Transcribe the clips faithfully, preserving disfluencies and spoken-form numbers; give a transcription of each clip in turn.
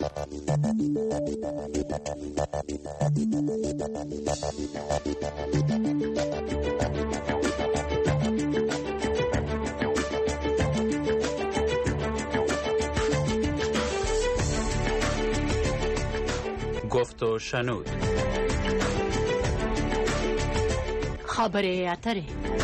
گفت و شنود. خبر اتره.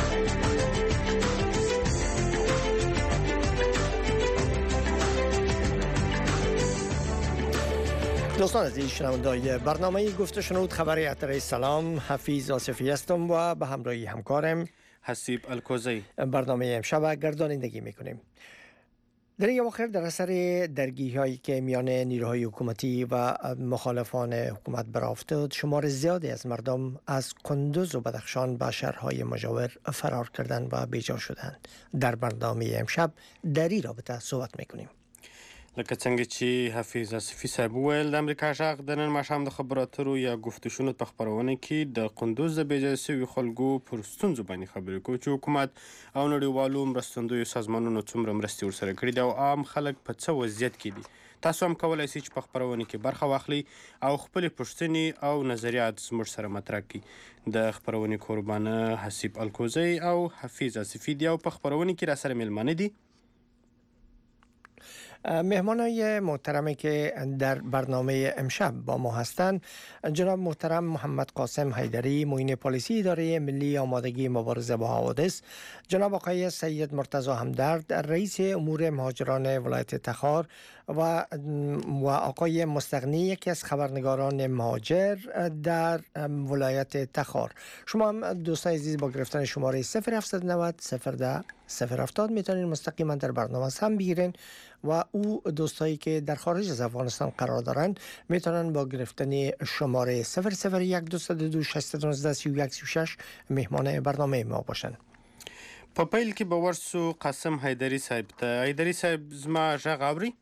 دوستان عزیز شنوندگان برنامه گفت و شنود خبر اتره، سلام، حفیظ آصفی هستم و به همراهی همکارم حسیب الکوزی برنامه امشب گردانندگی میکنیم. در این اواخر در اثر درگیری هایی که میان نیروهای حکومتی و مخالفان حکومت برافتاد، شمار زیادی از مردم از کندوز و بدخشان به شهرهای مجاور فرار کردند و بیجا شدند. در برنامه امشب در این رابطه صحبت میکنیم. لکه څنګه چې حفیظ آصفي صاحب وویل، د امریکا غږ د نن ماښام د خبرو اترو یا گفت و شنود په خپرونه کې د قندوز د بیځایه شویو خلکو پر ستونزو باندې خبرې کوو چې حکومت او نړیوالو مرستندویو سازمانونو څومره مرستې ورسره کړي دي او عام خلک په څه وضعیت کې دي. تاسو هم کولی شئ چې په خپرونه کې برخه واخلئ او خپلې پوښتنې او نظریات زموږ سره مطرح کړئ. د خپرونې کوربانه حسیب الکوزی او حفیظ آصفي دي او په خپرونه کې را سره میلمانه دي. مهمانای محترمی که در برنامه امشب با ما هستند جناب محترم محمد قاسم حیدری، معین پلیسی اداره ملی آمادگی مبارزه با حوادث، جناب آقای سید مرتضی همدرد رئیس امور مهاجران ولایت تخار و و آقای مستغنی یکی از خبرنگاران مهاجر در ولایت تخار. شما هم دوستان عزیز با گرفتن شماره صفر هفت نه صفر صفر ده صفر هفتاد میتونید مستقیما در برنامه هم بگیرین و او دوستایی که در خارج از افغانستان قرار دارند میتونن با گرفتن شماره صفر صفر یک دو دو شش یک نه سی یک سی شش مهمان برنامه ما باشن. په پیل کې به ورسو قاسم حیدری صاحب ته. حیدری صاحب زما غږ اوري؟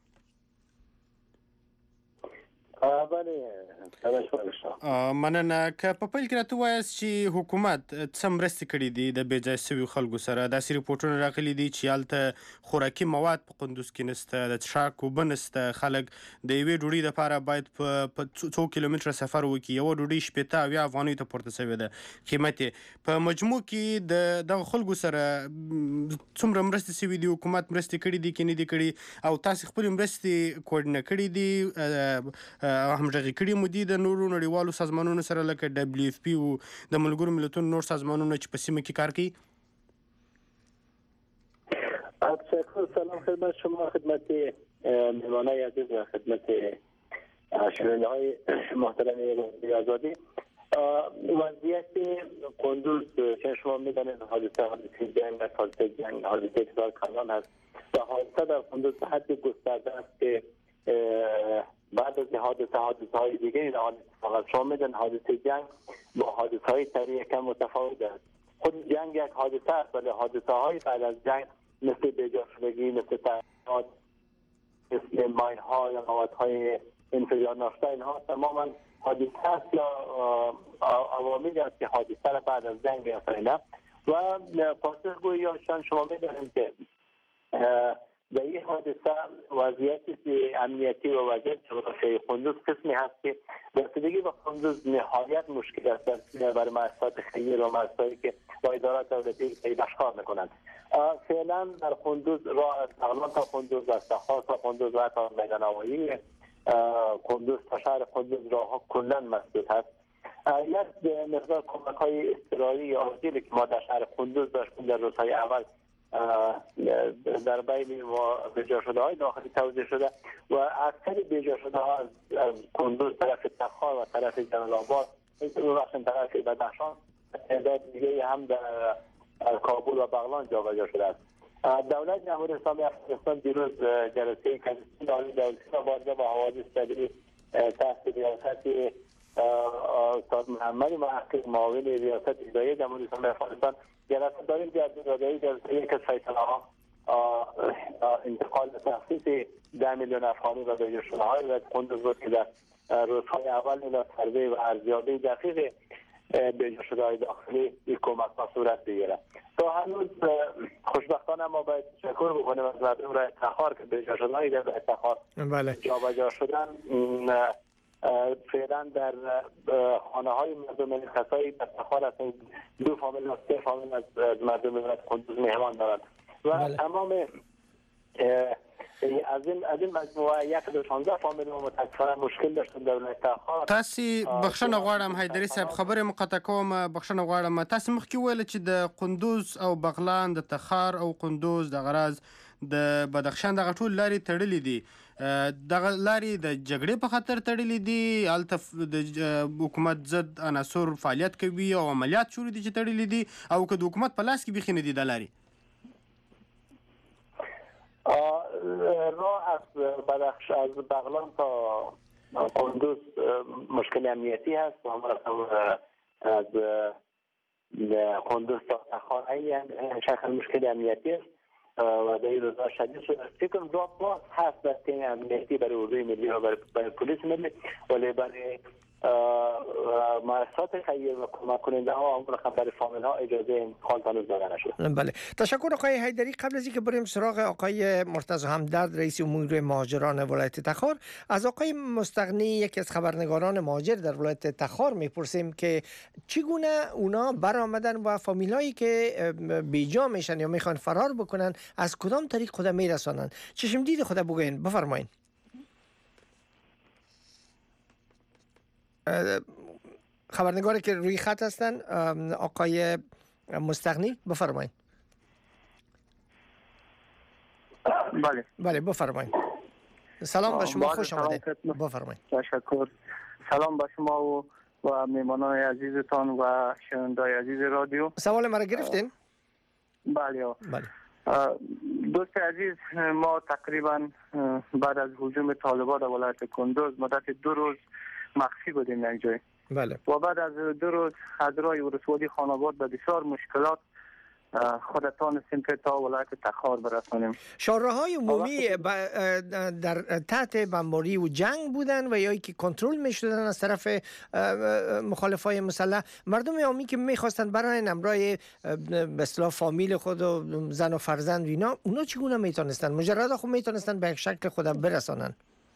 مننه. که په پیل کې راته ووایاست چې حکومت څه مرستې کړي دي د بېځایه شویو خلکو سره. داسې ریپورټونه راغلي دي چې هلته خوراکي مواد په قندوز کې نشته، د څښاک اوبه نشته، خلک د یوې ډوډۍ دپاره باید په څو کیلومتره سفر وکړي. یوه ډوډۍ شپېته اویا افغانیو ته پورته شوې ده قیمت یې. په مجموع کې د دغه خلکو سره څومره مرستې شوي دي، حکومت مرستې کړي دي که نه دي کړي، او تاسې خپلې مرستې کوارډینه کړي دي او همغږي کړي مو دي د نورو نړیوالو سازمانونو سره لکه دبلیو اف پی او د ملګرو ملتونو نور سازمانونه چې په سیمه کې کار کوي؟ سلام خدمت شما، خدمت مهمانای عزیز و خدمت شنونده های محترم رادیو آزادی. وضعیت کندوز که شما میدانید حادثه حادثه جنگ است، حادثه جنگ حادثه اتصال کانال هست و حادثه در کندوز به حد گسترده است که بعد از حادثه حادثه های دیگه این حادثه شما میدن حادثه جنگ با حادثه های طبیعی کم متفاوت است. خود جنگ یک حادثه است ولی حادثه های بعد از جنگ مثل بیجا شدگی، مثل تحریمات، مثل ماین ها یا مواد های انفجار ناشتا، اینها تماما حادثه است یا عواملی است که حادثه را بعد از جنگ آفریده. و پاسخگویی هاشان شما میدانید که در این حادثه وضعیت امنیتی و وضعیت جغرافیایی کندوز قسمی هست که رسیدگی به کندوز نهایت مشکل است برای مؤسسات خیر و مؤسساتی که با ادارات دولتی پیوست کار میکنند. فعلا در کندوز راه از بغلان تا کندوز، از تخار تا کندوز و تا میدان هوایی کندوز تا شهر کندوز راهها کلا مسدود هست. یک مقدار کمک های اضطراری یا عاجلی که ما در شهر کندوز داشتیم در روزهای اول در بین بیجا شده های داخلی توزیع شده و اکثر بیجا شده ها از کندوز طرف تخار و طرف جلال آباد و طرف بدخشان تعداد دیگه هم در کابل و بغلان جابجا شده است. دولت جمهوری اسلامی افغانستان دیروز جلسه کمیسیون عالی دولتی مبارزه با حوادث طبیعی تحت ریاست استاد محمد محقق معاون ریاست اداره جمهوری اسلامی افغانستان جلسه داریم در اداره جلسه یک از فیصله ها انتقال تخصیص ده میلیون افغانی را به جشنهای و کندوز بود که در روزهای اول این سروی و ارزیابی دقیق بیجا شده های داخلی این کمک ها صورت بگیره. تا هنوز خوشبختانه ما باید تشکر بکنیم از مردم رای تخار که بیجا شده های در رای تخار جابجا شدن. فعلا در خانه های مردم این کسایی در تخار هستند، دو فامیل و سه فامیل از مردم ولایت کندوز مهمان دارند و بله. تمام از این از این مجموعه یک دو شانزده فامیل متاسفانه مشکل داشتن در ولایت تخار. تاسو بخښنه غواړم حیدري صاحب خبره مقطع کوم، بخښنه غواړم. تاسو مخکې ویل چې د قندوز او بغلان د تخار او قندوز د غراز د بدخشان دغه ټول لارې تړلې دي. دغه لارې د جګړې په خاطر تړلې دي، هلته د حکومت ضد عناصر فعالیت کوي او عملیات شروع دي چې تړلې دي، او که د حکومت په لاس کې بیخي نه دي د لارې؟ راه از بدخش از بغلان تا قندوز مشکل امنیتی هست و هم از قندوز تا تخار شکل مشکل امنیتی است و در این روزها شدید شده. فکر دو باز هست در تیم امنیتی برای اردوی ملی و برای پلیس ملی، ولی برای مؤسسات خیریه و کمک کننده ها و برای فامیل ها اجازه این حال هنوز داده نشده. بله، تشکر آقای حیدری. قبل از اینکه بریم سراغ آقای مرتضی همدرد رئیس امور مهاجران ولایت تخار، از آقای مستغنی یکی از خبرنگاران مهاجر در ولایت تخار میپرسیم که چگونه اونا برآمدن و فامیلایی که بیجا میشن یا میخوان فرار بکنن از کدام طریق خود میرسانن. چشم دید خود بگوین، بفرمایید. خبرنگاری که روی خط هستن آقای مستغنی، بفرمایید. بله بله بفرمایید. سلام به شما، خوش آمدید. بفرمایید. تشکر. سلام به شما و و میهمانان عزیزتان و شنوندای عزیز رادیو. سوال مرا گرفتین؟ بله بله. دوست عزیز، ما تقریبا بعد از هجوم طالبان در ولایت کندوز مدت دو روز مخفی بودیم یک جای. بله. و بعد از دو روز از راه ولسوالی خانواد به بسیار مشکلات خود تانستیم که تا ولایت تخار برسانیم. شاهراهای عمومی در تحت بمباری و جنگ بودن و یا که کنترل می‌شدن از طرف مخالفای مسلح. مردم عامی که می‌خواستن برای امرای به اصطلاح فامیل خود و زن و فرزند و اینا، اونا چگونه میتونستن مجرد خود میتونستن به شکل خود برسانن؟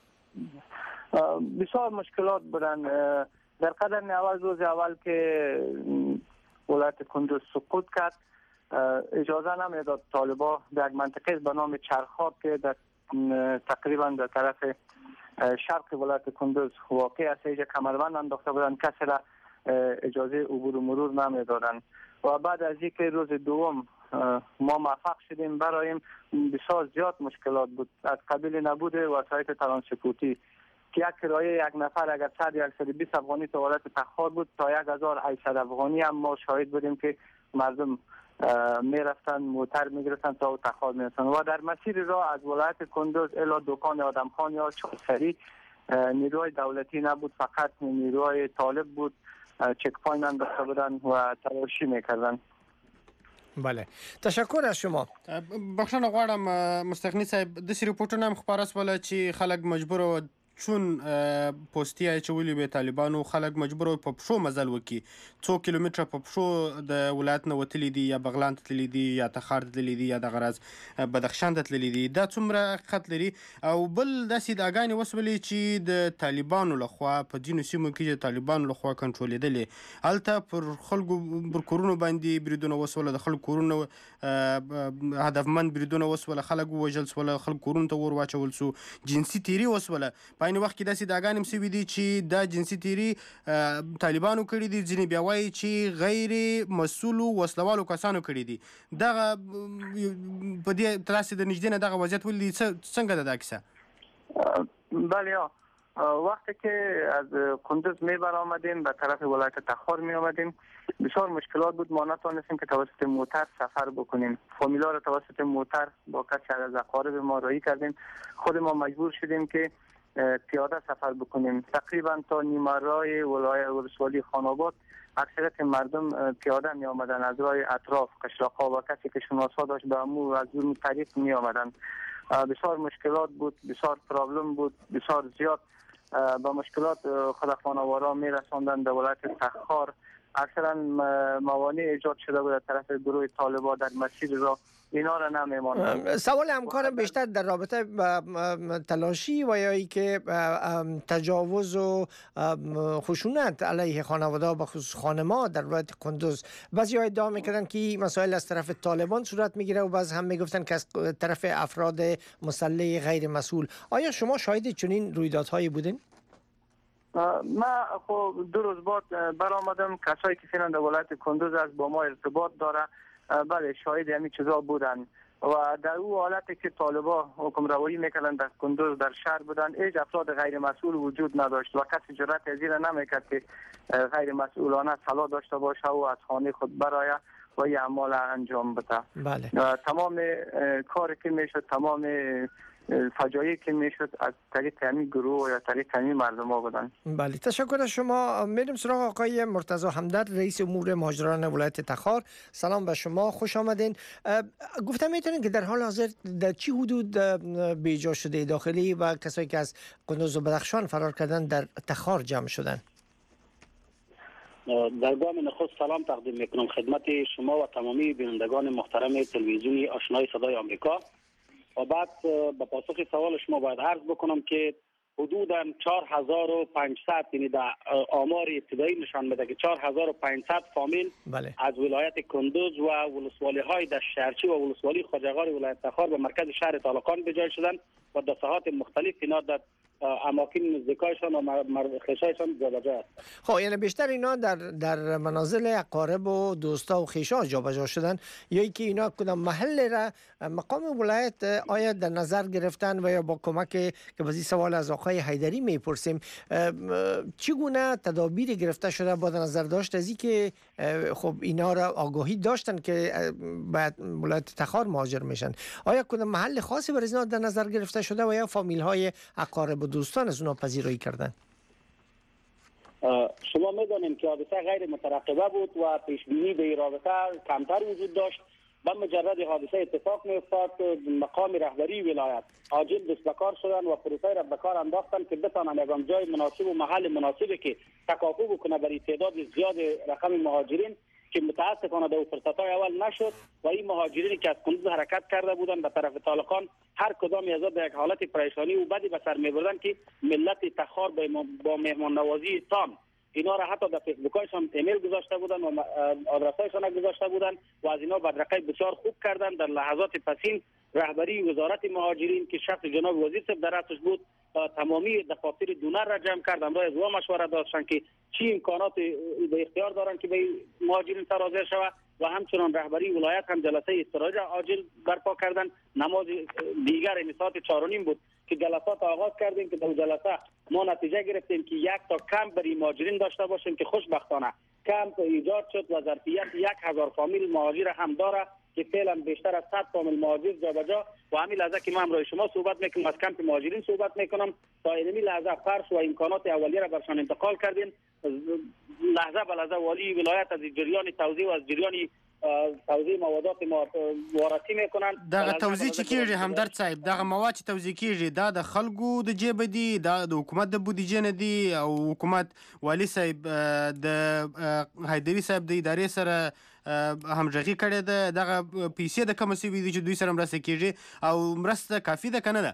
بسیار مشکلات بودن. در قدم اول روز اول که ولایت کندوز سقوط کرد، اجازه نمیداد طالبا در منطقه به نام چرخاب که در تقریبا در طرف شرق ولایت کندوز واقع است، اینجا کمربند انداخته بودن، کسی را اجازه عبور و مرور نمیدادن. و بعد از اینکه روز دوم ما موفق شدیم برایم، بسیار زیاد مشکلات بود. از قبیل نبود وسایل ترانسپورتی که یک کرایه یک نفر اگر صد یا صد و بیست افغانی تا ولایت تخار بود تا یک هزار و هشتصد افغانی هم ما شاهد بودیم که مردم می رفتن موتر می گرفتن تا تخار می رفتن. و در مسیر راه از ولایت کندوز الی دکان آدمخان یا چهارسری نیروی دولتی نبود، فقط نیروی طالب بود. چک پوینت انداخته بودن و تلاشی میکردن. بله، تشکر از شما. بخښنه غواړم مستغني صاحب، داسې ریپورټونه هم خپاره سول چې خلک مجبور و چون پوستي اچولي به طالبانو، خلک مجبور و په پښو مزل وکړي. څو کیلومتره په پښو د ولایت نه وتلي دي، یا بغلان ته تللي دي، یا تخار ته تللي دي، یا دغه راز بدخشان ته تللي دي. دا څومره حقیقت لري؟ او بل داسې ادعاګانې وسولې چې د طالبانو لخوا په ځینو سیمو کې د طالبانو لخوا کنټرولېدلې، هلته پر خلکو پر کورونو باندې بریدونه وسوله، د خلکو کورونو هدفمند بریدونه وسوله، خلک ووژل سوله، خلک کورونو ته ور واچول سو، جنسي تیري وسوله. په عین وخت کې داسې ادعاګانې هم سوي دي چې دا جنسي تیري طالبانو کړي دي، ځینې بیا وایي چې غیر مسؤلو وسلوالو کسانو کړي دي. دغه په دې ترڅ د نږدې نه دغه وضعیت ولیدي، څنګه ده دا کیسه؟ بله، وقتی که از کندوز می برآمدیم به طرف ولایت تخار می آمدیم، بسیار مشکلات بود. ما نتوانستیم که توسط موتر سفر بکنیم. فامیلا را توسط موتر با کسی از اقارب ما راهی کردیم. خود ما مجبور شدیم که پیاده سفر بکنیم. تقریبا تا نیمه راه ولایت ولسوالی خاناباد اکثریت مردم پیاده می آمدن از راه اطراف قشلاق‌ها و کسی که شناسا داشت به امو از اون طریق می آمدن. بسیار مشکلات بود، بسیار پرابلم بود، بسیار زیاد با مشکلات خود خانوارا می رساندن. در ولایت تخار اکثرا موانع ایجاد شده بود از طرف گروه طالبان در مسیر را، اینا را نمیماند. سوال همکارم بیشتر در رابطه با تلاشی و یا ای که تجاوز و خشونت علیه خانواده به خصوص خانما در ولایت کندوز، بعضی ها ادعا میکردن که مسائل از طرف طالبان صورت میگیره و بعض هم میگفتن که از طرف افراد مسلح غیر مسئول. آیا شما شاهد چنین رویدادهایی بودین؟ ما خب دو روز بعد برآمدم، کسایی که فعلا در ولایت کندوز از با ما ارتباط داره بله شاهد همین چیزا بودن و در اون حالتی که طالبا حکم روایی میکردن در کندوز در شهر بودن، هیچ افراد غیر مسئول وجود نداشت و کسی جرأت از این نمیکرد که غیر مسئولانه سلاح داشته باشه و از خانه خود برآید و این اعمال انجام بده. بله. تمام کاری که میشد، تمام فجایعی که میشد از طریق همین گروه یا طریق همین مردم ها بودن. بله، تشکر از شما. میریم سراغ آقای مرتضی همدرد، رئیس امور مهاجران ولایت تخار. سلام به شما، خوش آمدین. گفتم میتونین که در حال حاضر در چی حدود بیجا شده داخلی و کسایی که از کندوز و بدخشان فرار کردن در تخار جمع شدن؟ در گام نخست سلام تقدیم میکنم خدمت شما و تمامی بینندگان محترم تلویزیونی آشنای صدای آمریکا. و بعد به پاسخ سوال شما باید عرض بکنم که حدوداً چهار هزار و پانصد، یعنی در آمار ابتدایی نشان میده که چهار هزار و پانصد فامیل بله. از ولایت کندوز و ولسوالی های دشت شهرچی و ولسوالی خواجه‌غار ولایت تخار به مرکز شهر طالقان بجای شدند و در ساحات مختلف اینا در اماکن نزدیکایشان و خیشایشان جابجا است. خب یعنی بیشتر اینا در در منازل اقارب و دوستا و خیشا جابجا شدن یا اینکه اینا کدام محل را مقام ولایت آیا در نظر گرفتن و یا با کمک که بازی سوال از آقای حیدری میپرسیم چگونه تدابیر گرفته شده با نظر داشت از اینکه خب اینا را آگاهی داشتن که بعد ولایت تخار مهاجر میشن، آیا کدام محل خاصی برای اینا در نظر گرفته شده و یا فامیل های اقارب و دوستان از اونها پذیرایی کردن؟ شما میدانیم که حادثه غیر مترقبه بود و پیش بینی به این رابطه کمتر وجود داشت. با مجرد حادثه اتفاق میافتاد مقام رهبری ولایت عاجل دست به کار شدن و پروسه را به کار انداختن که بتوانند یگان جای مناسب و محل مناسبی که تکافؤ بکنه برای تعداد زیاد رقم مهاجرین که متاسفانه در فرصت‌های اول نشد و این مهاجرینی که از کندوز حرکت کرده بودند به طرف طالقان هر کدام از در یک حالت پریشانی و بدی به سر می‌بردند که ملت تخار با مهمان نوازی تام اینا را حتی در فیسبوکایشان ایمیل گذاشته بودند و آدرسایشان گذاشته بودند و از اینا بدرقه بسیار خوب کردند. در لحظات پسین رهبری وزارت مهاجرین که شخص جناب وزیر صاحب در رأسش بود تمامی دفاتر دونر را جمع کرد، امروز از او مشوره داشتند که چی امکانات به اختیار دارند که به مهاجرین سر حاضر شود و همچنان رهبری ولایت هم جلسه استراحت عاجل برپا کردند. نماز دیگر ساعت چهار و نیم بود که جلسات آغاز کردیم که در جلسه ما نتیجه گرفتیم که یک تا کمپ برای مهاجرین داشته باشیم که خوشبختانه کمپ ایجاد شد و ظرفیت یک هزار فامیل مهاجر هم داره که فعلا بیشتر از صد فامیل مهاجر جابجا و همین لحظه که ما همراه شما صحبت میکنم از کمپ مهاجرین صحبت میکنم تا این لحظه فرش و امکانات اولیه را برشان انتقال کردیم. لحظه به لحظه والی ولایت از جریان توزیع و از جریان توزیع موادات وارسی میکنن. دغه توزیع چې کیږي همدرد صاحب دغه مواد چې توزیع کیږي دا د خلکو د جیب دي، دا د حکومت د بودیجې نه دي او حکومت والی صاحب د حیدری صاحب د ادارې سره همغږي کړې ده. دغه پیسې د کوم څه دي چې دوی سره مرسته کیږي او مرسته کافی ده کنه ده؟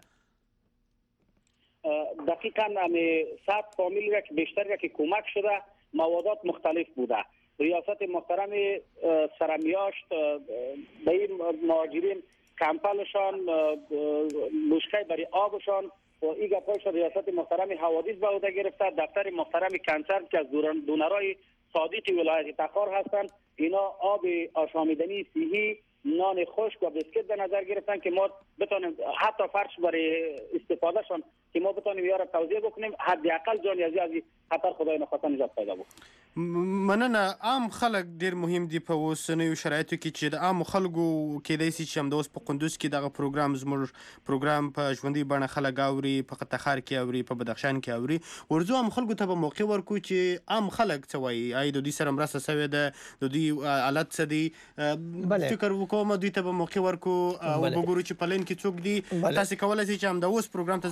دقیقاً همه صد فامیل را که بیشتر را که کمک شده موادات مختلف بوده. ریاست محترم سرمیاشت به این مهاجرین کمپلشان مشکل برای آبشان و این گپایش ریاست محترم حوادث به عهده گرفته. دفتر محترم کنسرن که از دونرای صادق ولایت تخار هستند اینا آب آشامیدنی صحی، نان خشک و بسکت به نظر گرفتن که ما بتونیم حتی فرش برای استفادهشان که ما بتونیم یارا توزیع بکنیم حداقل جانی از از خطر خدای نخواسته نجات پیدا بکنیم. مننه. عام خلک ډیر مهم دي په اوسنیو شرایطو کې چې د عام خلکو کېدای شي چې همدا اوس په قندوز کې دغه پروګرام زموږ پروګرام په ژوندۍ بڼه خلک اوري، په تخار کې اوري، په بدخشان کې اوري. ورځو عام خلکو ته به موقع ورکړو چې عام خلک څه وایي، آیا د دوی سره مرسته سوې ده، د دوی حالت څه دی. فکر وکړم دوی ته به موقع ورکړو او وګورو چې په لین کې څوک دي. تاسې کولی شئ چې همدا اوس پروګرام ته زنګ راووهئ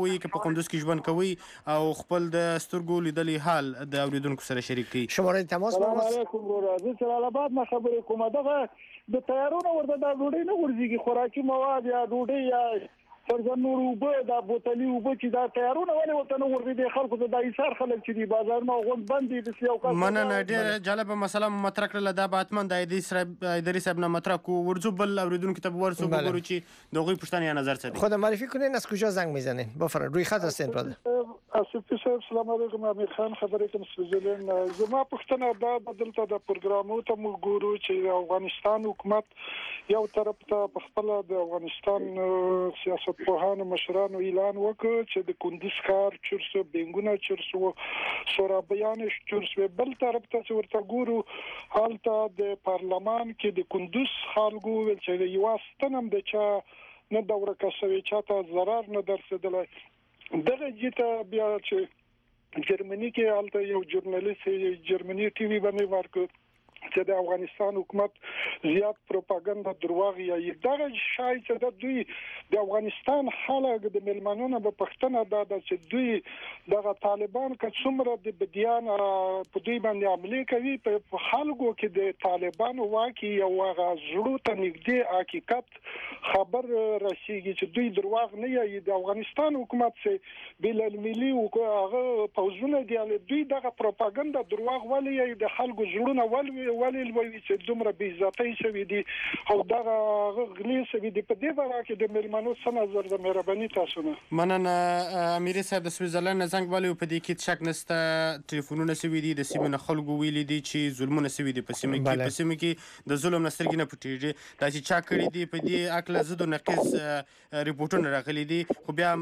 کوي که په کندوز کې ژوند کوي او خپل د سترګو لیدلي حال د اوریدونکو سره شریک کړي. شماره تماس مو السلام علیکم ورازي جلال آباد نه خبرې کوم. دغه د تیارونو ورته د ډوډۍ نه ورځيږي خوراکي مواد یا ډوډۍ یا فرزنور وبه د بوتلي وبه چې دا تیارونه ولې ورته نه ورځي خلکو ته د ایثار خلک چې دی بازارونه غون بندي د سیاو کار. مننه ډېر جالبه مسله مطرح کړله. دا به حتما د اداري صاحب نه مطرح کو ورځو بل اوریدونکو ته ورسو وګورو چې د هغوی پوښتنې یا نظر څه دي. خود معرفی کنین از کجا زنگ میزنین؟ بفرمایید روی خط هستین برادر. اسفی صاحب سلام علیکم. امیر خان خبرې کوم سویزرلند. زما پوښتنه دا بدلته د پروګرامو ته موږ ګورو چې افغانستان حکومت یو طرف ته په خپل د افغانستان سیاستپوهانو مشرانو اعلان وکړ چې د کندوز ښار چورسو بنګونه چورسو سورابیان چورسو، بل طرف ته چې ورته ګورو حالته د پارلمان کې د کندوز خلکو ول چې یو ستنم د چا نه د ورکسوي چاته zarar نه درسدلای. دغه جته بیا چې جرمني کې حالته یو ژورنالیست جرمني ټي وي باندې ورکړ چې د افغانستان حکومت زیات پروپاګاندا دروغ یا دغه شای چې د دوی د افغانستان خلک د ملمنونو په پښتنه دا چې دوی دغه طالبان که څومره د بدیان په دوی باندې عملي کوي په خلکو کې د طالبان واکي یو هغه زړه ته نږدې حقیقت خبر رسیږي چې دوی دروغ نه یي. د افغانستان حکومت چې بل الملي او هغه پوزونه دی دوی دغه پروپاګاندا دروغ ولې د خلکو زړونه ولې ولې لوي چې دومره بې عزتۍ شوی دي او دغه غلي شوی دي. په دې باره کې د ملمنو څه نظر د مهرباني تاسو نه؟ مننه امیر صاحب د سویزرلند زنګ والي په دې کې شک نشته. ټلیفونونه سوي دي د سیمې نه خلکو ویلي دي چې ظلمونه سوي دي په سیمه کې په سیمه کې د ظلم نسترګې نه پټېږي. دا چې چا کړی دي په دې اکل زد او نقیص ریپورتونه راغلي دي خو بیا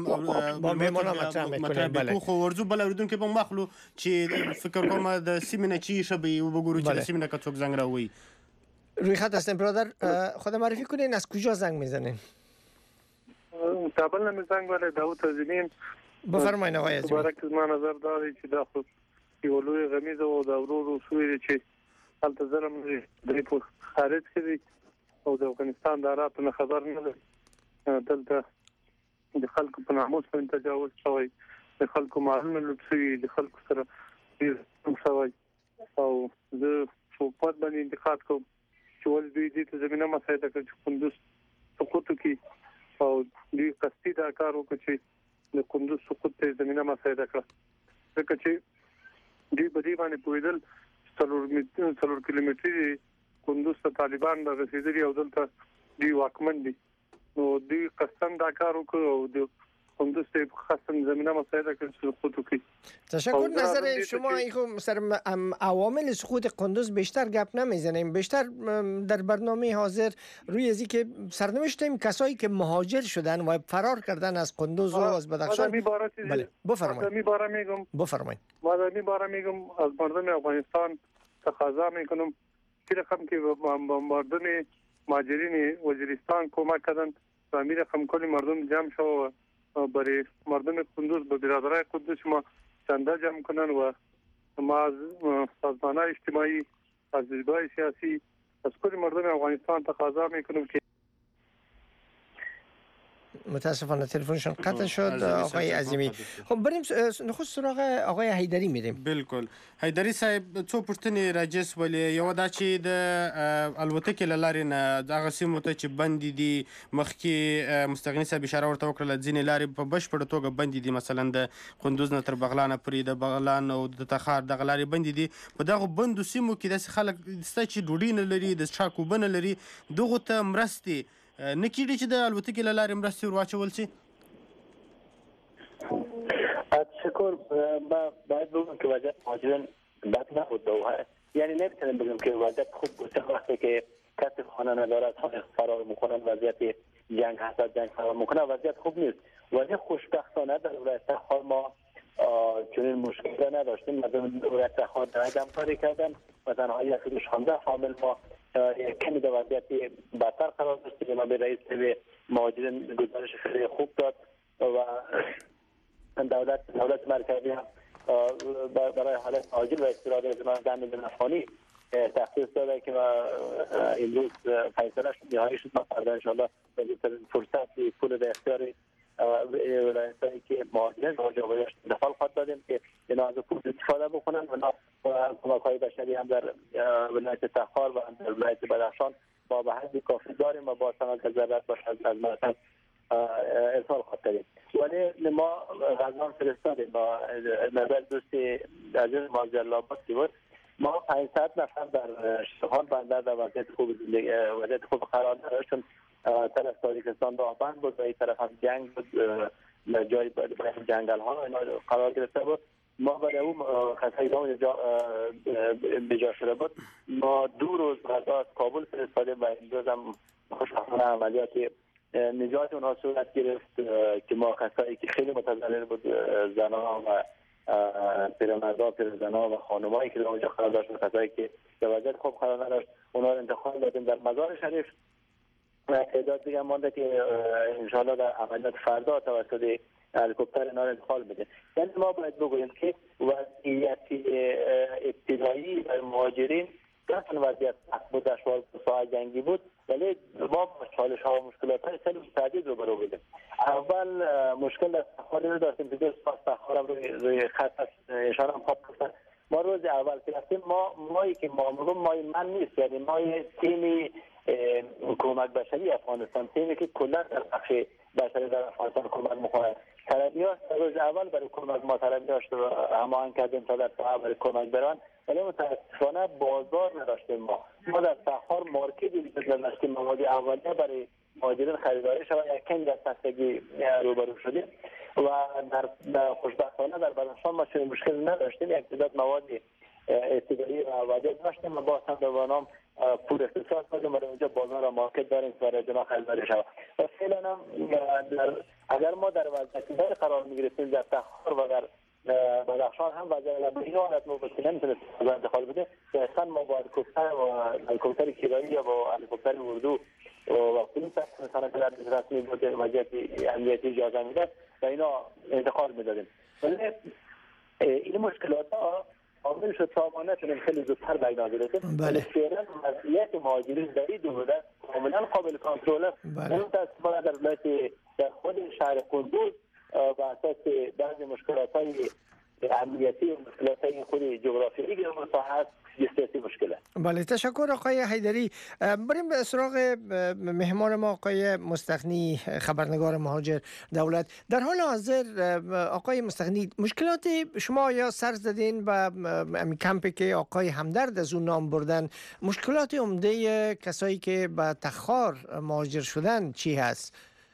مطلب خو ورزو بل اوریدونکو په مخلو چې فکر کوم د سیمه نه چی شبي وګورو چې د سیمه نه کڅوک زنگ راوي. روی خط هستین برادر. خود معرفی کنین از کجا زنگ میزنین؟ کابل نه زنگ ولی داوود عزیزین. بفرمایید آقای عزیزین. مبارک از ما نظر داری چې دا خو یو لوی غمیزه او د ورورو سوی چې هلته ظلم دی په خارج کې دی او د افغانستان د حالاتو نه خبر نه دی. دلته د خلکو په ناموس باندې تجاوز شوی، د خلکو مالونه لوټ شوي، د خلکو سره ډېر شوی او زه حکومت باندې انتقاد کوم چې ول دوی دې ته زمينه مساعده کوي چې کندوز سقوط کوي او دوی قصدي دا کار وکړي چې د کندوز سقوط ته زمينه مساعده کړي. ځکه چې دوی په دې باندې پوهیدل څلور څلور کیلومتري کندوز ته طالبان رسیدلي او دلته دوی واکمن دي. نو دوی قصدن دا کار وکړي او د کندوز ته خاصن زمینه مساعده کنه سقوط کی. تشکر. نظر شما ایخو سر عوامل سقوط کندوز بیشتر گپ نمیزنیم، بیشتر در برنامه حاضر روی ازی که سرنوشت این کسایی که مهاجر شدن و فرار کردن از کندوز و از بدخشان. بله بفرمایید. می باره میگم بفرمایید. ما می باره میگم از مردم افغانستان تقاضا میکنم که رقم که مردم مهاجرین وزیرستان کمک کردن و امیر رقم کلی مردم جمع شو برای مردم کندوز به برادرای کندوز ما چنده جمع کنن و ما از سازمان‌های اجتماعی از حزب‌های سیاسی از کل مردم افغانستان تقاضا میکنم که متاسفانه تلفنشون قطع شد آقای عظیمی. خب بریم نخست سراغ آقای حیدری میریم. بالکل. حیدری صاحب څو پوښتنې راجس ولې یو دا چې د الوتکې له لارې نه دغه سیمو ته چې بندي دي مخکې مستغني صاحب اشاره ورته وکړله ځینې لارې په بشپړه توګه بندي دي، مثلا د کندوز نه تر بغلان پورې د بغلان او د تخار دغه لارې بندي دي. په دغه بندو سیمو کې داسې خلک شته چې ډوډۍ نه لري، د څښاک اوبه نه لري، دغو ته مرستې نه کېږي چې د الوتکې له لارې مرستې ور واچول شي؟ تشکر. باید بگم که وضعیت مهاجرین بد نبود، یعنی نمیتونیم بگم که وضعیت خوب بود. وقتی که کسی خانه ندارد فرار میکنن، وضعیت جنگ هست جنگ فرار میکنن، وضعیت خوب نیست. وضعیت خوشبختانه در ولایت تخار ما چنین مشکل نداشتیم. مثلا ولایت تخار در همکاری کردن و تنها یک شانزده حامل ما کمی در وضعیت بدتر قرار داشتیم. ما به رئیس به مهاجرین گزارش خیلی خوب داد و دولت دولت مرکزی هم برای حالت عاجل و استراده زمان میلیون افغانی تخصیص داده که امروز فیصله شد، نهایی شد. ما فردا ان شاء الله فرصت پول در اختیار ولایت‌هایی که مهاجرین را جابجا شدن دفال خواهد دادیم که اینا از پول استفاده بکنن و کمک‌های بشری هم در ولایت تخار و در ولایت بدخشان با به حد کافی داریم و با سند ضرورت باشه از مرکز ارسال خواهد کردیم. ولی ما غذا فرستادیم با نظر دوست عزیز ما جلال‌آباد که بود ما پانصد نفر در شهر بندر در وضعیت خوب وضعیت خوب قرار داشت چون طرف تاجیکستان راهبند بود و این طرف هم جنگ بود جای جنگل ها اینا قرار گرفته بود. ما برای اون کسایی که بجا شده بود ما دو روز بعد از کابل فرستادیم و این روز هم خوشبختانه عملیات نجات اونها صورت گرفت که ما کسایی که خیلی متضرر بود زنان و پیرمردا پیرزنا و خانمایی که در اونجا قرار داشتن کسایی که در وضعیت خوب قرار نداشت اونها رو انتقال دادیم در مزار شریف و تعداد دیگه مانده که انشاءالله در عملیات فردا توسط هلیکوپتر اینا رو انتقال بده. یعنی ما باید بگوییم که وضعیت ابتدایی برای مهاجرین اصلا وضعیت سخت بود، دشوار ساعت جنگی بود، ولی ما با چالش ها و مشکلات های خیلی متعدد روبرو بودیم. اول مشکل در سفاری رو داشتیم که دو سپاس سفارم روی, روی خط اشاره هم خواب گفتن. ما روز اول که رفتیم ما مایی که ما مای من نیست، یعنی مای تیمی کمک بشری افغانستان، تیمی که کلا در بخش بشری در افغانستان کمک میکنه. طلبی‌ها روز اول برای کمک ما طلبی داشت و هماهنگ کردیم تا در ساعت برای کمک برن، ولی متاسفانه بازار نداشتیم. ما ما در سحار مارکتی وجود نداشت که مواد اولیه برای مهاجرین خریداری شود. یک کمی در سختگی روبرو شدیم و در خوشبختانه در بدخشان ما چنین مشکلی نداشتیم. یک تعداد مواد ابتدایی و اولیه داشتیم و باز هم به نام پول اختصاص دادیم و اونجا بازار و مارکت داریم که برای جنا خریداری شود. و فعلا هم اگر ما در وضعیت قرار می‌گرفتیم در تخار و در بدخشان هم وضعیت به این حالت مبتلا نمیتونست انتقال بده که اصلا ما با هلیکوپتر و هلیکوپتر کرایی یا با هلیکوپتر اردو و پلیس مثلا که در رسمی بود وضعیت امنیتی اجازه میداد و اینا انتقال میدادیم. ولی این مشکلات ها عامل شد تا ما نتونیم خیلی زودتر به اینا برسیم. بله. فعلا وضعیت مهاجرین در این دوره کاملا قابل کنترل است. بله. متاسفانه در ولایت در خود شهر قندوز و اساس بعضی مشکلات های امنیتی و مشکلات های خود جغرافیایی که مساحت جستی مشکل است. بله، تشکر آقای حیدری. بریم به سراغ مهمان ما آقای مستغنی، خبرنگار مهاجر دولت. در حال حاضر آقای مستغنی، مشکلات شما یا سر زدین و کمپی که آقای همدرد از اون نام بردن، مشکلات عمده کسایی که به تخار مهاجر شدن چی هست؟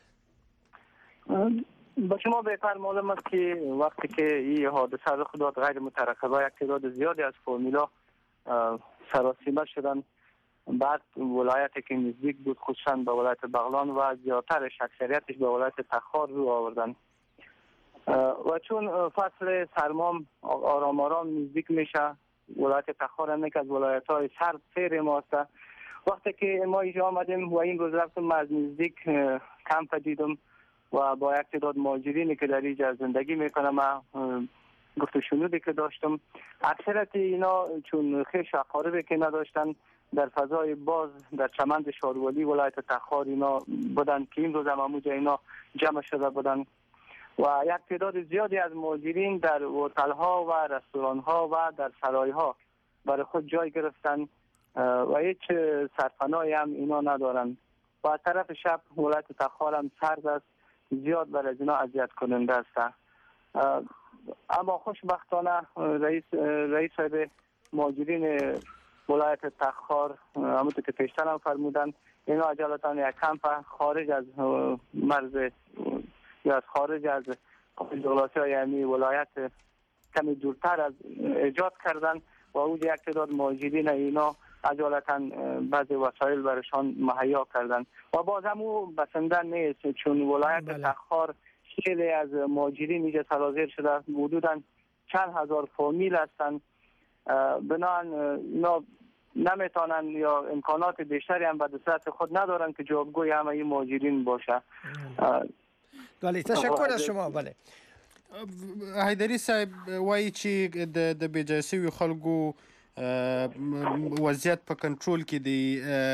با شما بهتر معلوم است که وقتی که این حادثه رخ داد غیر مترقبه یک تعداد زیادی از فامیلا سراسیمه شدن. بعد ولایتی که نزدیک بود خصوصا به ولایت بغلان و زیادترش اکثریتش به ولایت تخار رو آوردن و چون فصل سرمام آرام آرام نزدیک میشه، ولایت تخار هم یک از ولایت های سرد سیر ماست. وقتی که ما اینجا آمدیم و این روز رفتم از نزدیک کمپ دیدم و با یک تعداد مهاجرینی که در اینجا زندگی میکنم گفت و شنودی که داشتم، اکثرت اینا چون خیش اقاربی که نداشتن در فضای باز در چمند شارولی ولایت تخار اینا بودن که این روز هم همونجا اینا جمع شده بودن و یک تعداد زیادی از مهاجرین در هتل ها و رستوران ها و در سرای ها برای خود جای گرفتن و هیچ سرپناهی هم اینا ندارن و از طرف شب ولایت تخار هم سرد است، زیاد برای از اینا اذیت کننده است. اما خوشبختانه رئیس رئیس صاحب مهاجرین ولایت تخار همونطور که پیشتر هم فرمودن اینا عجلتان یک کمپ خارج از مرز یا از خارج از جغرافی های یعنی ولایت کمی دورتر از ایجاد کردن و اونجا یک تعداد مهاجرین اینا عجلتاً بعضی وسایل برشان مهیا کردن و باز هم او بسنده نیست چون ولایت بله. تخار خیلی از مهاجرین اینجا سرازیر شده، حدوداً چند هزار فامیل هستند، بنابراین اینا نمیتونن یا امکانات بیشتری هم به دسترس خود ندارن که جوابگوی همه این مهاجرین باشه. بله، تشکر از شما. بله حیدری صاحب وایي چې د د بېځای شویو خلکو وضعیت په کنټرول کې دی،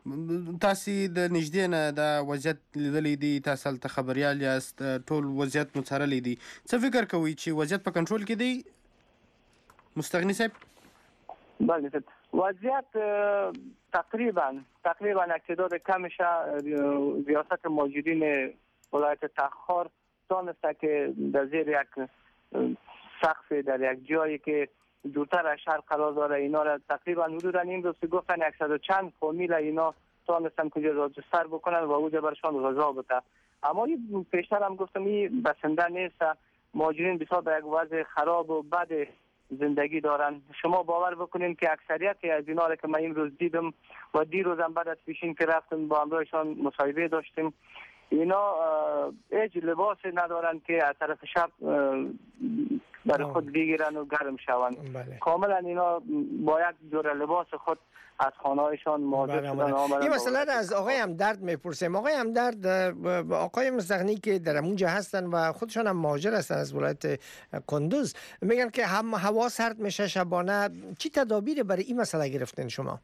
تاسو د نږدې نه د وضعیت لیدلې دي، تاسو ته خبريال یاست، ټول وضعیت مو څارلې دي. څه فکر کوئ چې وضعیت په کنټرول کې دی مستغني صاحب؟ بله، وضعیت تقریبا تقریبا اقتدار کمش ریاست مهاجرین ولایت تخار دانسته که در زیر یک سقف در یک جایی که دورتر از شهر قرار داره اینا را تقریبا حدودا این روز گفتن صد و چند فامیل اینا تونستن که راجستر بکنن و اوجه برشان غذا بده. اما این پیشتر هم گفتم این بسنده نیست. مهاجرین بسیار به یک وضع خراب و بد زندگی دارن. شما باور بکنین که اکثریت از اینا را که من این روز دیدم و دیروز هم بعد از پیشین که رفتم با همراهشان مصاحبه داشتیم، اینا هیچ لباس ندارن که از طرف شب برای خود بگیرن و گرم شوند. کاملا اینا با یک جور لباس خود از خانه‌هایشان مهاجر شدن آمدن. این مسئله را از آقای همدرد میپرسیم. آقای همدرد، آقای مستغنی که در اونجا هستن و خودشان هم مهاجر هستن از ولایت کندوز، میگن که هم هوا سرد میشه شبانه. چی تدابیر برای این مسئله گرفتین شما؟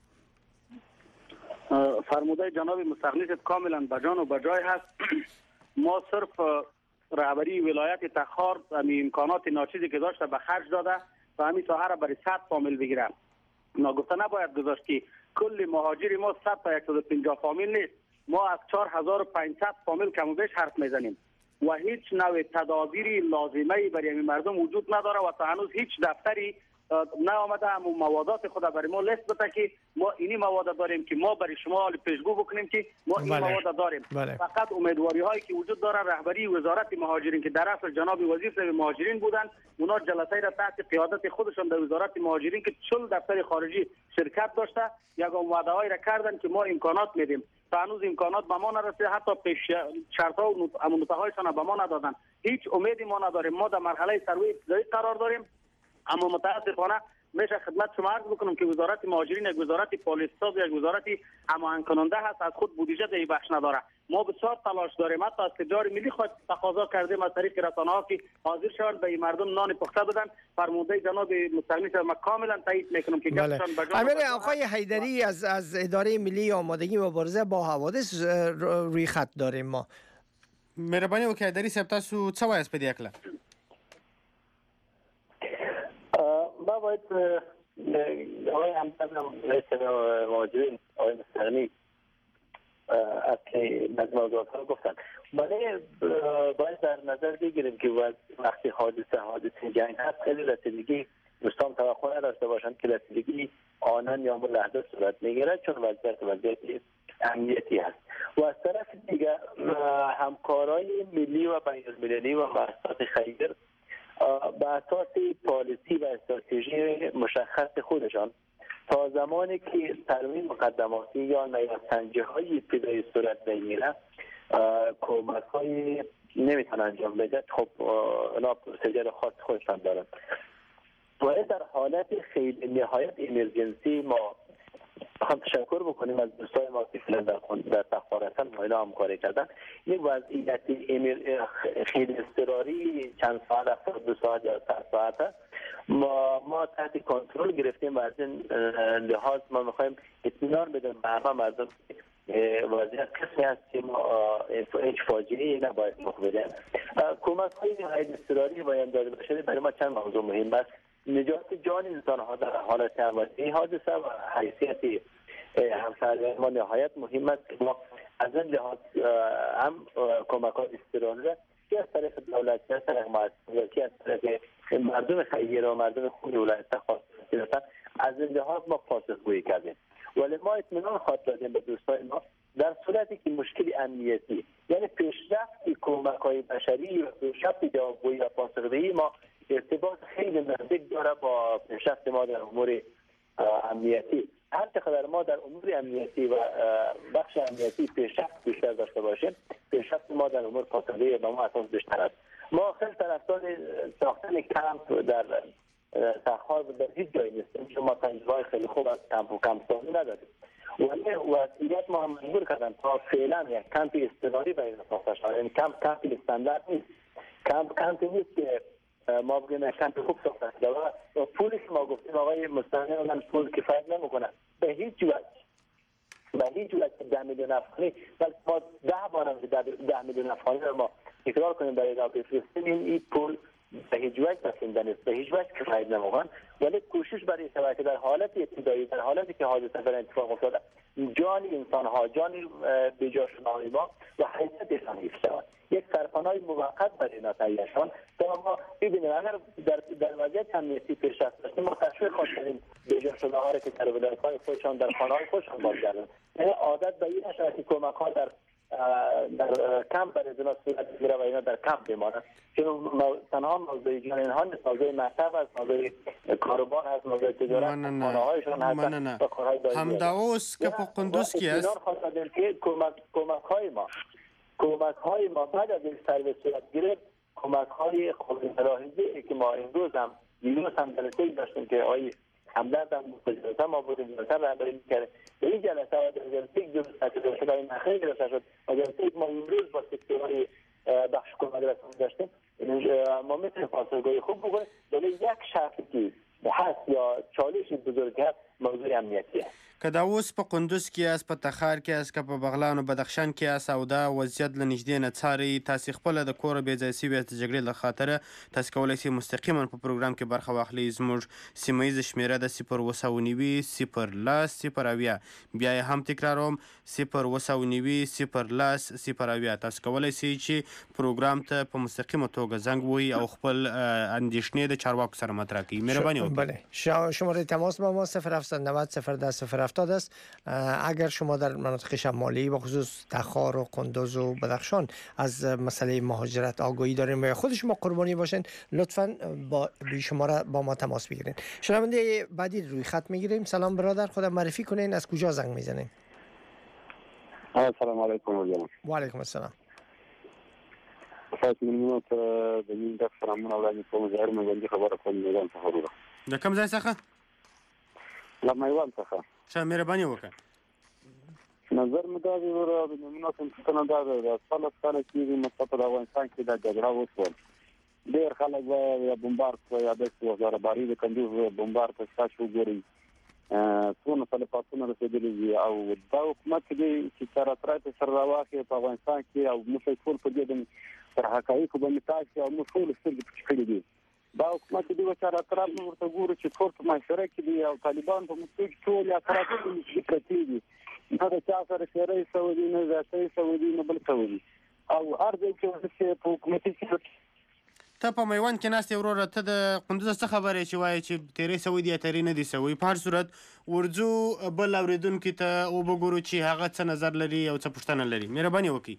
فرموده جناب مستغنی کاملا بجان و بجای هست. ما صرف رهبری ولایت تخار امکانات ناچیزی که داشته به خرج داده و همین ساحه را برای صد فامیل بگیرن. ناگفته نباید گذاشت که کل مهاجر ما صد تا صد و پنجاه فامیل نیست. ما از چهار هزار و پانصد فامیل کم و بیش حرف میزنیم و هیچ نوع تدابیری لازمه برای این مردم وجود نداره و تا هنوز هیچ دفتری نه آمده هم موادات خود برای ما لیست بده که ما اینی مواد داریم که ما برای شما پیشگو بکنیم که ما این بله. مواد داریم. بله. فقط امیدواری هایی که وجود داره رهبری وزارت مهاجرین که در اصل جناب وزیر صاحب مهاجرین بودن، اونا جلسه را تحت قیادت خودشون در وزارت مهاجرین که چهل دفتر خارجی شرکت داشته یک وعده هایی را کردن که ما امکانات میدیم. تا هنوز امکانات به ما نرسیده، حتی پیش شرط ها و امانتهایشان به ما ندادن. هیچ امیدی ما نداریم. ما در مرحله سروی ابتدایی قرار داریم، اما متاسفانه میشه خدمت شما عرض بکنم که وزارت مهاجرین یک وزارت پالیساز یک وزارتی هماهنگ کننده هست، از خود بودجه در بخش نداره. ما بسیار تلاش داریم، حتی از تجار ملی خود تقاضا کردیم از طریق رسانه‌ها که حاضر شوند به مردم نان پخته بدن. فرموده جناب مستغنی صاحب ما کاملا تایید میکنم که گفتن بله. آقای حیدری از از اداره ملی آمادگی مبارزه با حوادث روی خط داریم. ما مهرباني وکړئ حیدری صاحب، تاسو څه وایاست په دې اړه؟ ما باید آقای همدرد رئیس مهاجرین آقای مستغنی اصلی موضوعات ها گفتن، ولی باید در نظر بگیریم که وقتی حادثه حادثه جنگ هست خیلی رسیدگی دوستان توقع نداشته باشند که رسیدگی آنن یا ملحظه صورت میگیرد، چون وضعیت وضعیت امنیتی هست. و از طرف دیگر همکارای ملی و بین المللی و مؤسسات خیر به اساس پالیسی و استراتژی مشخص خودشان تا زمانی که سروی مقدماتی یا نیازسنجی های ابتدایی صورت بگیره کمک های نمیتونن انجام بده. خب اونا پروسیجر خاص خودشان دارن. باید در حالت خیلی نهایت ایمرجنسی ما هم تشکر بکنیم از دوستای ما که فعلا در در تخار هستن و اینا همکاری کردن. یک وضعیت خیلی اضطراری چند ساعت هفتاد دو ساعت یا صد ساعت ما ما تحت کنترل گرفتیم و از این لحاظ ما میخوایم اطمینان بدیم به همه مردم وضعیت کسی هست که ما هیچ فاجعه‌ای نباید رخ بده. کمک های نهایت اضطراری باید داده بشه. برای ما چند موضوع مهم است: نجات جان انسان ها در حالت اولیه حادثه و حیثیت همسر ما نهایت مهم است که ما از این لحاظ هم کمک های اضطراری که از طرف دولت که از طرف مؤسسات که از طرف مردم خیر و مردم خود ولایت تخار از این لحاظ ما پاسخگویی کردیم. ولی ما اطمینان خواهد دادیم به دوستای ما در صورتی که مشکلی امنیتی یعنی پیشرفت کمک های بشری و پیشرفت جوابگویی و پاسخدهی ما ارتباط خیلی نزدیک داره با پیشرفت ما در امور امنیتی. هر چقدر ما در امور امنیتی و بخش امنیتی پیشرفت بیشتر داشته باشیم، پیشرفت ما در امور پاسخدهی به ما اساس بیشتر است. ما خیلی طرفدار ساختن کمپ در تخار در هیچ جایی نیستیم، چون ما تجربه خیلی خوب از کمپ و کمپ سازی نداریم. ولی وضعیت ما هم مجبور کردن تا فعلا یک کمپ اضطراری باید ساخته شود. این کمپ کمپ استاندارد نیست. کمپ کمپ نیست که ما بگیم کمپ خوب ساخته شده و پولی که ما گفتیم آقای مستغنی اون پول کفایت نمیکنه به هیچ وجه. به هیچ وجه ده میلیون افغانی بلکه ما ده بار هم ده میلیون افغانی رو ما تکرار کنیم برای ایران بفرستیم، این پول به هیچ وجه بسنده نیست، به هیچ وجه کفایت نمیکنه. ولی کوشش برای شود که در حالت ابتدایی، در حالتی که حادثه در اتفاق افتاده، جان انسان ها، جان بیجا شده‌های ما و حیثیتشان حفظ شود، یک سرپناه موقت برای اینا تهیه شود تا ما ببینیم اگر در در وضعیت امنیتی پیشرفت داشتیم ما تشویق خواهیم بیجا شده‌ها را که در ولایت‌های خودشان در خانه‌های خودشان بازگردند. یعنی عادت به این نشود که کمک‌ها در در کمپ برای اینا صورت میگیره و اینا در کمپ بمانند، چون تنها موضوع جان اینها نیست، موضوع مکتب هست، موضوع کاروبار هست، موضوع تجارت، خانه‌هایشان هستند و کارهای دائمی. همدا اوس که په قندوز کې است کمک کمک‌های ما کمک‌های ما بعد از این سرویس صورت گرفت، کمک‌های قابل ملاحظه‌ای که ما امروز هم دیروز هم جلسه‌ای داشتیم که آقای همدرد هم جلسه ما بودیم، جلسه رهبری می‌کرد. در این جلسه و در جلسه یک جلسه که شد این اخیر گرفته شد و جلسه ما امروز با سکتورهای بخش کمک رسانی داشتیم، ما میتونیم فاصله‌گویی خوب بکنیم. ولی یک شرطی که هست یا چالش بزرگ هست موضوع امنیتیه. که دا اوس په قندوز کې است، په تخار کې است، که په بغلان او بدخشان کې است او دا وضعیت له نږدې نه څارئ، تاسې خپله د کوره بې ځای سوي یاست د جګړې له خاطره، تاسې کولی شئ مستقیما په پروګرام کې برخه واخلئ. زموږ سیمه ییزه شمېره د صفر اوه سوه نوي صفر لس صفر اویا، بیا یې هم تکراروم صفر اوه سوه نوي صفر لس صفر اویا. تاسو کولی شئ چې پروګرام ته په مستقیمه توګه زنګ ووهئ او خپل اندېښنې د چارواکو سره مطرح کړئ. مهرباني وکړئ. بله، شماره تماس با ما صفر هفتصد و نود صفر ده صفر هفتاد است. اگر شما در مناطق شمالی و خصوص تخار و قندوز و بدخشان از مسئله مهاجرت آگاهی دارین و خود شما قربانی باشین، لطفاً با شماره با ما تماس بگیرین. شنونده بعدی روی خط میگیریم. سلام برادر، خودم معرفی کنین، از کجا زنگ میزنین؟ السلام علیکم. و علیکم السلام. خاص من منوت د نیم د فرامونه وړاندې کوم ظاهر مې باندې خبره کوم میدان څخه وروړه. د کوم ځای څخه؟ لا میوان څخه. ښه، مهرباني وکړه. نظر مې دا دی ورو د منوت څخه دا د څلور کال کې مستقل افغانستان کې د جګړه وشول. ډېر خلک یا بمبار کو یا د وزاره باری د کندوز بمبار ته تاسو ګوري. څونه تلفاتونه رسېدلي او دا حکومت دې چې تر اترای سره راوخی په افغانستان کې او موږ ټول په دې پر حقایقو باندې تاسو او موږ ټول سترګې پټې کړې دي. دا حکومت دې وچاره اطراف نو ورته ګورو چې ټول په معاشره کې دي او طالبان په مستوي ټول اطراف کې پرتی دي. نه د چا سره شری سعودي نه ذاتي سعودي نه بل سعودي او ارزه چې په حکومتي کې ته په میوند کې ناست وروره، ته د قندوز څه خبرې چې وایي چې تیرې سوي دي یا تیرې نه دي سوي. په هر صورت ورځو بل اورېدونکي ته وبګورو چې هغه څه نظر لري او څه پوښتنه لري. مهرباني وکړئ.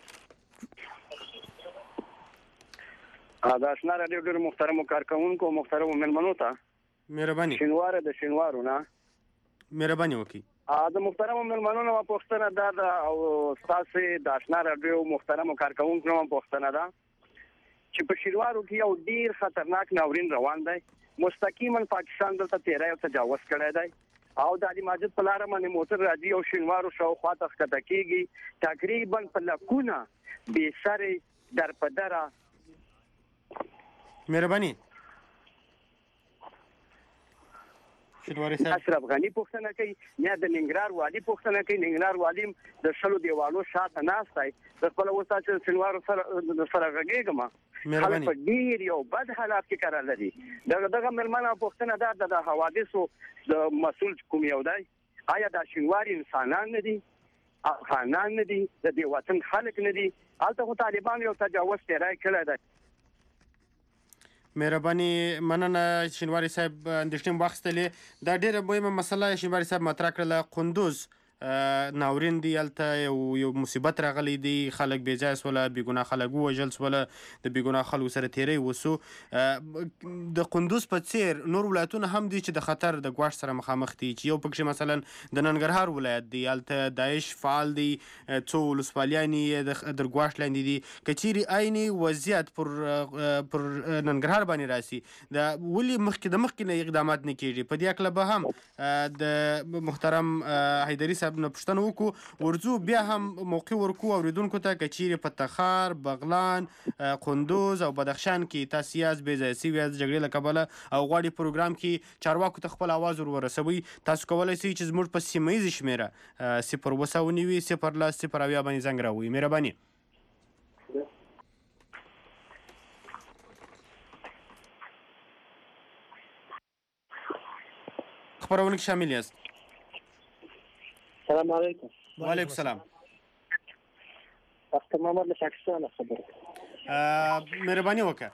دا آشنا راډیو ډېر محترمو کارکوونکو محترمو مېلمنو ته مهرباني. شینواره د شینوارو نه مهرباني وکړئ. د محترمو مېلمنو نه پوښتنه دا ده او ستاسې د آشنا راډیو محترمو کارکوونکو نه پوښتنه ده چې په شینوارو کې یو ډیر خطرناک ناورین روان دی. مستقیما پاکستان دلته تیری او تجاوز کړی دی او د علي ماجد په لاره باندې موټر راځي او شینوارو شاوخوا ته ښکته کېږي. تقریبا په لکونه بې سرې در په دره. مهرباني. اشرف غني پوښتنه کوي، یا د ننګرهار والي پوښتنه کوي. ننګرهار والي د شلو دیوالو شاته ناست دی. د خپل وستا چې شینوارو سره سره غږېږم خلک په ډېر یو بد حالات کې قرار لري. دغه دغه مېلمانه پوښتنه دا ده د حوادثو د مسؤل کوم یو دی، آیا دا شینوار انسانان نه دي، افغانان نه دي، د دې وطن خلک نه دي؟ هلته خو طالبان یو تجاوز تیری کړی دی. مهرباني مننه شینواري صاحب، اندېښنې واخیستلې. دا ډېره مهمه مسله شینواري صاحب مطرح کړله. قندوز ناورین دی، هلته یو یو مصیبت راغلی دی، خلک بې ځایه سوله، بېګناه خلک ووژل سوله، د بېګناه خلکو سره تیری وسو. د قندوز په څېر نور ولایتونه هم دي چې د خطر د ګواښ سره مخامخ دي، چې یو پکښې مثلا د ننګرهار ولایت دی، هلته داعش فعال دی، څو ولسوالیانې یې د ګواښ لاندې دي. که چیرې عیني وضعیت پر پر ننګرهار باندې راسي، د ولې مخکې د مخکې نه اقدامات نه کېږي؟ په دې هکله به هم د محترم حیدري صاحب نه پوښتنه وکړو ورځو بیا هم موقع ورکو اوریدونکو ته که چیرې په تخار، بغلان، قندوز او بدخشان کې تاسو یاست بې ځایه سوي یاست جګړې له کبله او غواړي پروګرام کې چارواکو ته خپل اواز ور ورسوي، تاسو کولی شئ چې زموږ په سیمه ییزه شمېره صفر اووه سوه نوي صفر لس صفر اویا باندې زنګ راووهئ. مهرباني. خبرونه کې شامل یاست. سلام علیکم. وعلیکم السلام. اختر محمد له پاکستان خبره. مهرباني وکړه.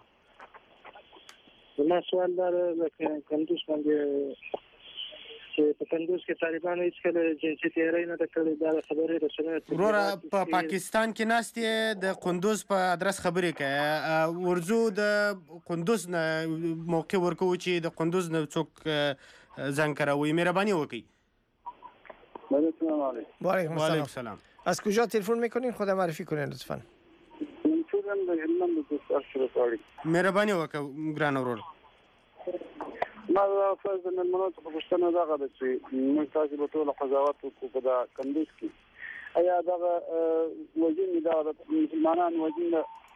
زما سوال دا دی کندوز باندې چې په کندوز کې طالبانو هیڅ کله جنسي تیاری نه ده کړې، دا خبرې رسنیو وروره په پاکستان کې ناست یې د قندوز په ادرس خبرې کوې، ورځو د قندوز نه موقع ورکوو چې د قندوز نه څوک زنگ کراوی. مهربانی وکړئ. وعلیکم السلام. السلام. از کجا تلفن میکنین؟ خود معرفی کنین لطفا. مهربانی وکړه ګران ورور. ما فرض نن مناسب پوښتنه دغه ده چې موږ تاسو به ټول قضاوت وکړو په دا کندوز کې ایا دغه وجین دا مسلمانان وجین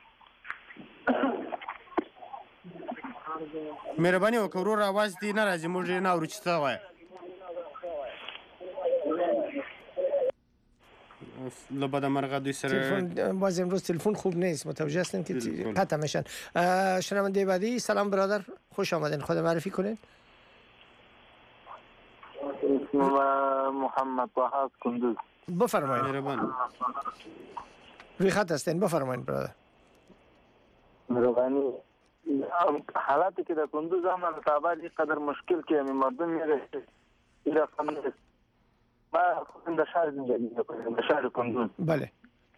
مهرباني وکړه ورور اواز دې نه راځي موږ نه اورو چې څه وایې. لبدا مرغا دوی سر تلفن باز امروز تلفن خوب نیست، متوجه هستیم که قطع میشن. شنونده بعدی. سلام برادر، خوش آمدین، خود معرفی کنین. محمد طه از کندوز. بفرمایید. مهربان. روی خط هستین، بفرمایید برادر. مهربانی. حالاتی که در کندوز هم مطابق اینقدر مشکل که مردم میره این رقم نیست. ما خودم در شهر زندگی میکنم، در شهر کندوز. بله.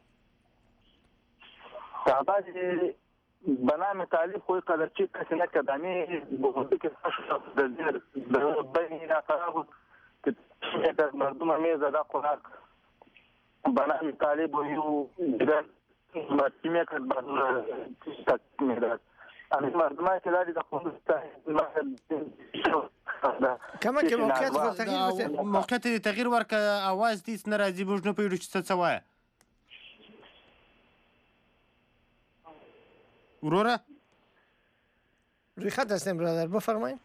تعباد بنام تعلیف کوئی قدر چی کسی نکرد. همی بخوردی که ساشو در زیر در بین این اقرار بود که چیز مردم همی زده قرار بنام تعلیف و یو دیگر مرچی میکرد بردور تک میداد. همی مردم های که داری در کندوز کما که موقعیت خود تغییر بسید موقعیت تغییر ورکه آواز دیست نرازی بوش نو پیرو چی څه وایه وروره. روی خط هستیم برادر، بفرمایید.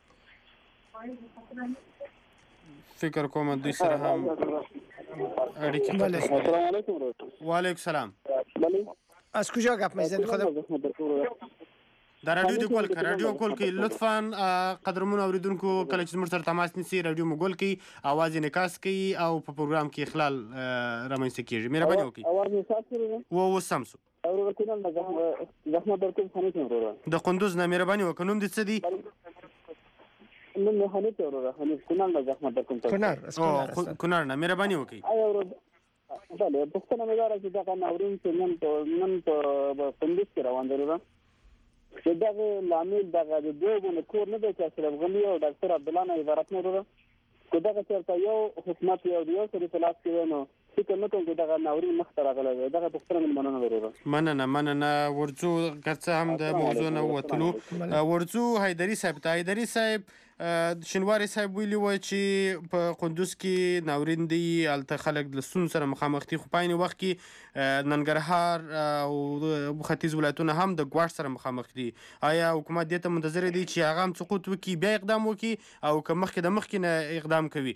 فکر کوم دوی سره هم اړیکې. بله. السلام علیکم. وعلیکم السلام. از کجا گپ میزنید؟ خودم دا رادیو دی کول کړه رادیو کول کې لطفا قدرمنو اوریدونکو کله چې زموږ سره تماس نیسي رادیو مو ګول کوي، اواز انعکاس کوي او په پروګرام کې اخلال رامنځته کیږي. مهرباني وکړئ. اواز انعکاس کوي و و سم سو او ورکوینه زحمت درکوم خانه ورو د قندوز نه. مهرباني وکړئ. نوم دې څه دی؟ نن نه خانه ورو خانه کونال زحمت درکوم. کنار او کنار نه. مهرباني وکړئ. ايوه بله پښتنه مې دارا چې دا ناورین چې نن په نن په کندوز کې روان دی چې دغه لامل دغه د دوه کور نه دی چې اشرف غنی او ډاکټر عبدالله نه عبارت نه وروره که دغه چېرته یو حکومت یو یو سړي په لاس کې وی نو فکر نه کوم چې دغه ناورین مخته راغلی دی. دغه پوښتنه مې مننه وروره. مننه مننه. ورځو که څه هم د موضوع نه ووتلو. ورځو حیدري صاحب ته حیدري صاحب شینواري صاحب ویلي وای چې په قندوز کې ناورین دی، هلته خلک د ستونزو سره مخامخ دي، خو په عین وخت کې ننګرهار او ختیځ ولایتونه هم د ګواښ سره مخامخ دي. آیا حکومت دې ته منتظر دی چې هغه هم سقوط وکړي بیا اقدام وکړي او که مخکې د مخکې نه اقدام کوي؟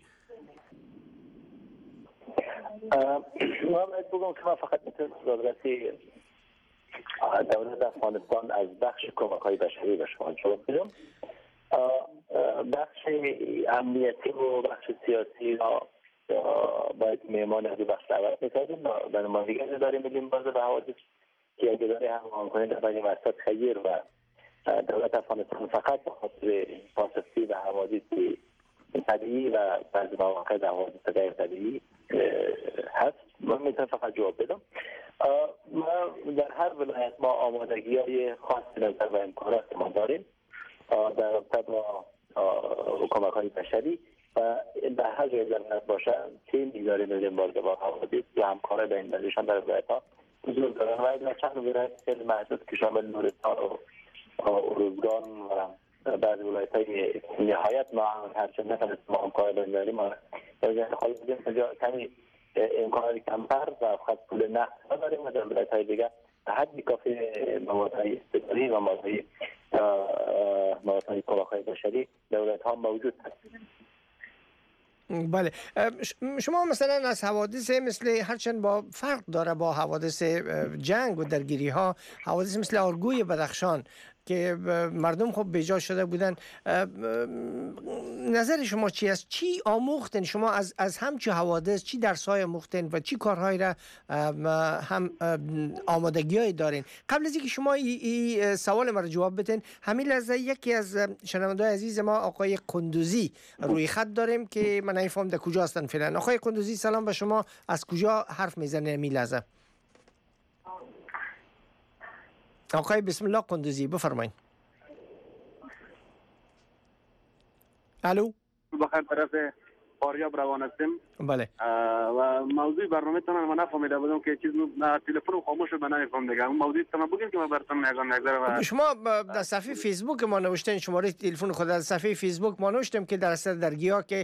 ما باید بگم که من فقط میتونم رابطه دولت افغانستان از بخش کمک‌های بشری به شما جواب بدم. بخش امنیتی و بخش سیاسی را باید میمان از بخش دعوت میکردیم به نمایندگی اداره ملی مبارزه به حوادث که اداره هم کنید در بین وسط خیر و دولت افغانستان فقط به خاطر پاسخگویی به حوادث طبیعی و بعضی مواقع در حوادث غیر طبیعی هست. من میتونم فقط جواب بدم. ما در هر ولایت ما آمادگی های خاصی نظر و امکانات ما داریم در رابطه با کمک های بشری و در هر جای ولایت باشه تیم اداره ملی مبارزه با حوادث یا همکارای بین المللیشان در ولایت ها حضور دارن و در چند ولایت خیلی محدود که شامل نورستان و اروزگان و بعضی ولایت های نهایت ما هرچند نتونست ما همکارای بین المللی ما در خالص بودیم کمی امکانات کمتر و فقط پول نقد داریم و در ولایت‌های دیگر به حد کافی موادهای استثماری و موادهای موادهای کلاه‌های بشری در ولایت‌ها موجود هست. بله، شما مثلا از حوادث مثل هرچند با فرق داره با حوادث جنگ و درگیری ها، حوادث مثل آرگوی بدخشان که مردم خب بیجا شده بودن، نظر شما چی است؟ چی آموختن شما از از همچی حوادث؟ چی درس‌های آموختن و چی کارهایی را هم آمادگی‌ای دارین؟ قبل از اینکه شما این ای سوال ما رو جواب بدین، همین لحظه یکی از شنونده‌های عزیز ما آقای قندوزی روی خط داریم که من نمی‌فهمم در کجا هستن فعلا. آقای قندوزی سلام به شما، از کجا حرف میزنه همین لحظه؟ آقای بسم الله قندوزی بفرمایید. الو بخیر، طرف فاریاب روان هستیم. بله. و موضوع برنامه تون من نفهمیده بودم که چیز تلفن خاموش شد، من نمیفهمم دیگه. اون موضوع تون بگین که من براتون نگم نگذره. شما در صفحه فیسبوک ما نوشتین، شماره تلفن خود در صفحه فیسبوک ما نوشتم که در اثر درگیری‌ها که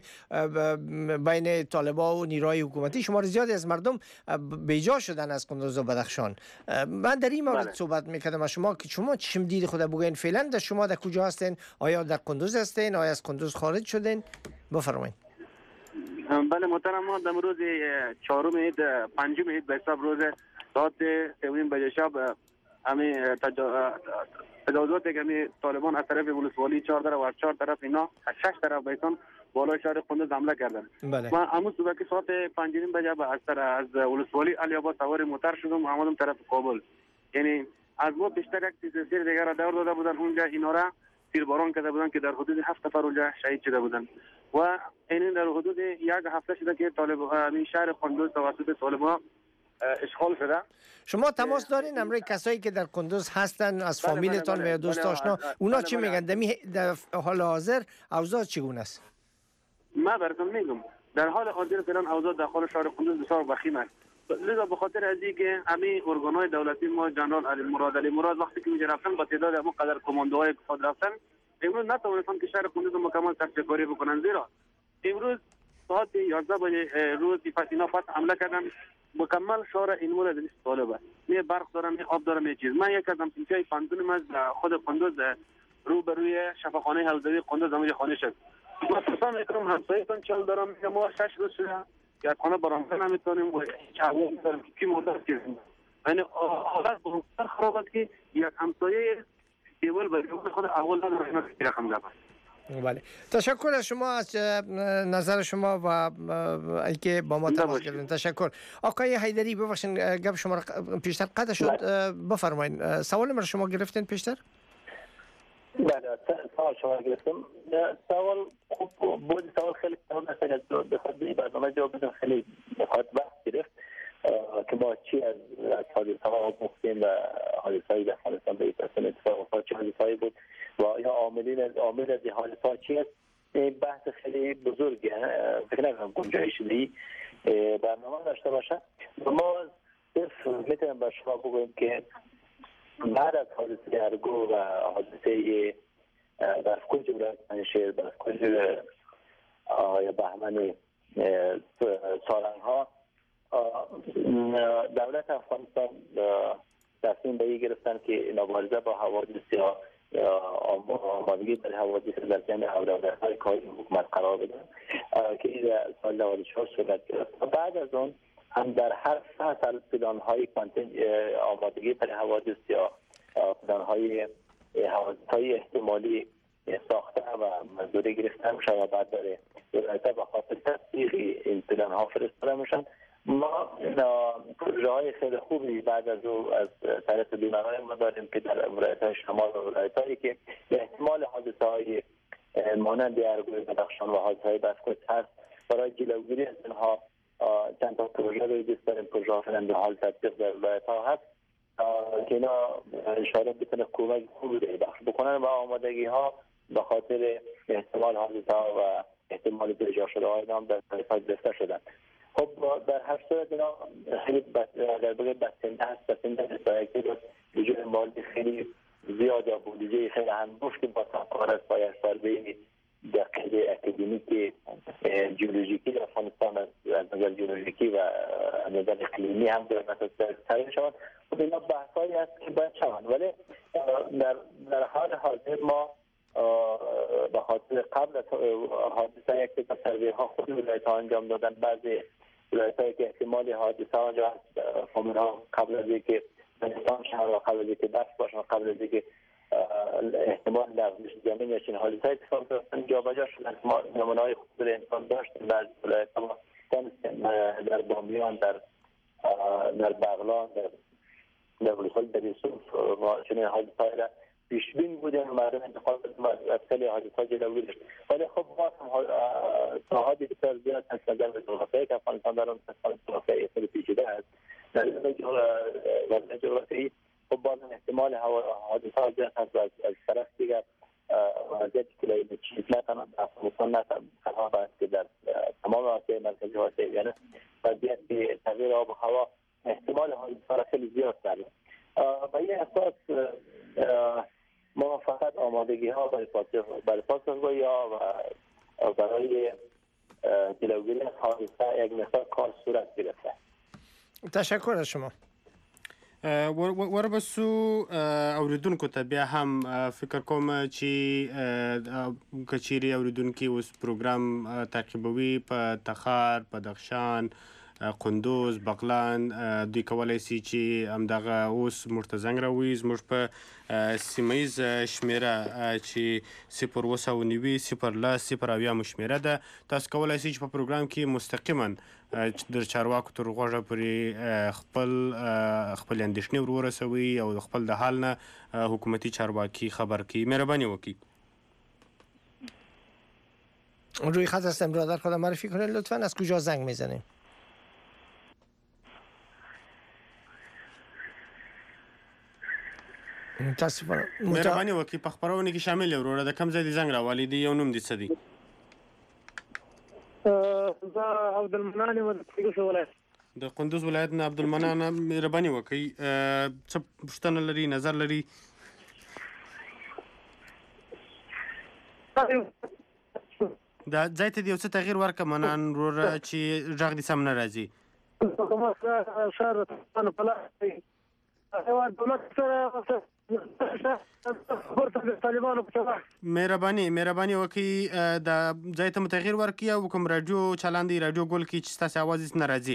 بین طالبان و نیروهای حکومتی شمار زیادی از مردم بیجا شدن از قندوز و بدخشان. من در این مورد صحبت می‌کردم. شما که شما چشم دید خود بگین فعلا در شما در کجا هستین؟ آیا در قندوز هستین؟ آیا از قندوز خارج شدین؟ بفرمایید. بله محترم، ما در روز چهارم عید پنجم عید به حساب روز ساعت سه بجه شب همین تجاوزاتی که همین طالبان از طرف ولسوالی چهار طرف و از چهار طرف اینا از شش طرف بیتون بالای شهر قندوز حمله کردن. بله. من امروز صبح که ساعت پنج بجه از طرف از ولسوالی علی آباد سوار موتر شدم آمدم طرف کابل. یعنی از ما بیشتر یک چیز دیگر را دور داده بودن اونجا، اینا را تیرباران کرده بودن که در حدود هفت نفر اونجا شهید شده بودن و این در حدود یک هفته شده که طالبان شهر قندوز توسط طالبان اشغال شده. شما تماس دارین امروز کسایی که در قندوز هستن از فامیلتان و دوست آشنا، اونا چی میگن در حال حاضر؟ اوضاع چگونه است؟ ما براتون میگم در حال حاضر فعلا اوضاع داخل شهر قندوز بسیار وخیم است. لذا به خاطر از اینکه همین ارگان‌های دولتی ما جنرال علی مراد علی مراد وقتی که می‌رفتن رفتن با تعداد همون قدر کماندوهای خود رفتن، امروز نتوانستن که شهر قندوز مکمل سرچکاری بکنن، زیرا امروز ساعت یازده بجه روز اینا فقط حمله کردن مکمل شهر این مورد نیست طالبه. می برق دارن، می آب دارن، می چیز. من یک از همسایه‌های پانتون از خود قندوز رو به روی شفاخانه حوزوی قندوز همونجا خانه شد. ما پسان میکنم همسایه‌تون چل دارم، ما شش روز شده یک خانه برامده نمیتونیم و چاوم دارم که کی مدت کردیم. یعنی حالت بسیار خراب است که یک همسایه دیول به دیول خود اول نداره اینا که رقم داره. بله، تشکر از شما، از نظر شما و اینکه با ما تماس گرفتین. تشکر. آقای حیدری ببخشید گپ شما پیشتر قطع شد، بفرمایید. سوال من شما گرفتین پیشتر؟ بله، سوال شما گرفتم. سوال خوب بود، سوال خیلی سوال است که بخواد به برنامه جواب بدم خیلی بخواد وقت گرفت که ما چی از از حادثه‌ها مختلف و حادثه‌های در افغانستان به این اتفاق افتاد، چه حادثه‌ای بود و یا عاملین عامل از این حادثه‌ها چی است. این بحث خیلی بزرگه، فکر نکنم گنجایش دی برنامه داشته باشه. ما صرف میتونم به شما بگویم که بعد از حادثه ارگو و حادثه در کنج ولایت پنجشیر در کنج بهمن سالنگ‌ها، دولت افغانستان تصمیم به این گرفتن که مبارزه با حوادث یا آمادگی در حوادث در جمع اولویت‌های کاری حکومت قرار بدن که این سال نود و چهار صورت گرفت. بعد از اون هم در هر فصل پلان‌های آمادگی برای حوادث یا پلان‌های حوادث‌های احتمالی ساخته و منظوری گرفته میشه و بعد داره ولایت‌ها به خاطر تطبیق این پلان‌ها فرستاده میشن. ما پروژه‌های خیلی خوبی بعد از او از طرف بیماران ما داریم که در ولایت‌های شمال و ولایت‌هایی که احتمال حادثه‌های مانند ارگوی بدخشان و حادثه‌های بسکوت هست، برای جلوگیری از اینها چند تا پروژه روی دست داریم. پروژه فعلا به حال تطبیق در ولایت‌ها هست که اینا اشاره بتونه کمک خوبی بخش بکنن و آمادگی‌ها به خاطر احتمال حادثه‌ها و احتمال بجا شده‌های اینا هم در ولایت‌ها گرفته شدن. خب در هر صورت اینا خیلی در بگه بسنده هست، بسنده هست با یک تعداد بجای مالی خیلی زیاد یا بودجه خیلی هنگفت که با تنکار است با یک سال به دقیقه اکادمیک جیولوژیکی در افغانستان از نظر جیولوژیکی و پیشبینی هم باید تعیین شود. خب اینا بحثایی است که باید شوند، ولی در در حال حاضر ما به خاطر قبل از حادثه یک سروی ها خود ولایت ها انجام دادن. بعضی ولایت هایی که احتمال حادثه آنجا هست فامیل‌ها قبل از اینکه نشان شهر و قبل از اینکه دست باشن قبل از اینکه احتمال لغزش زمین یا چنین حادثه اتفاق افتاد جابجا شدن. ما نمونه‌های خوب انسان داشتیم در ولایت ها در بامیان، در در بغلان، در در ولایت در یوسف ما چنین حادثه‌ای را پیش بین بودیم و مردم انتقال از خیلی حادثه‌ها جلوگیری داشت. ولی خب باز هم ساحات بسیار زیاد هست در جغرافیایی که افغانستان در اون جغرافیایی خیلی پیچیده است. در وضع جغرافیایی خب باز هم احتمال حادثه‌ها زیاد هست و از طرف دیگر وضعیت کلایمتی نه تنها در افغانستان نه تنها بلکه در تمام آسیای مرکزی و آسیای یعنی وضعیت تغییر آب و هوا احتمال حادثه‌ها خیلی زیاد داره. و این اساس ما فقط آمادگی ها برای پاسخگویی ها و برای جلوگیری از حادثه یک مقدار کار صورت گرفته. تشکر از شما. وربسو اوریدونکو ته بیا هم فکر کوم چې کچيري اوریدونکو اوس پروګرام تعقیبوي په تخار، په دخشان، قندوز، بغلان دوی کولای شي چې همدغه اوس موږ ته زنګ راووي زموږ په سیمه ییزه شمېره چې صفر اوه سوه نوي صفر لس صفر اویا مو شمېره ده. تاسو کولای شئ چې په پروګرام کې مستقیما د چارواکو تر غوږه پورې خپل خپل اندېښنې ور ورسوئ او خپل د حال نه حکومتي چارواکي خبر کړي. مهرباني وکړئ. روی خط هستم برادر، خودم معرفی کنید لطفا. از کجا زنگ میزنیم؟ متاسفانه مهرباني وکړئ په خپرونه کې شامل وروره د کوم ځای د زنګ راوالي دی یو نوم دې څه دی؟ زه عبدالمنان یم د قندوز ولایت. د قندوز ولایت نه عبدالمنان، مهرباني وکړئ څه پوښتنه لري، نظر لري؟ دا ځای ته دې یو څه تغییر ورکړه منان وروره چې غږ دې سم نه راځي. مهرباني مهرباني وکړئ دا ځای ته مو تغییر ورکړي او کوم راډیو چالان دی راډیو ګول کړي چې ستاسې اواز هېڅ نه راځي.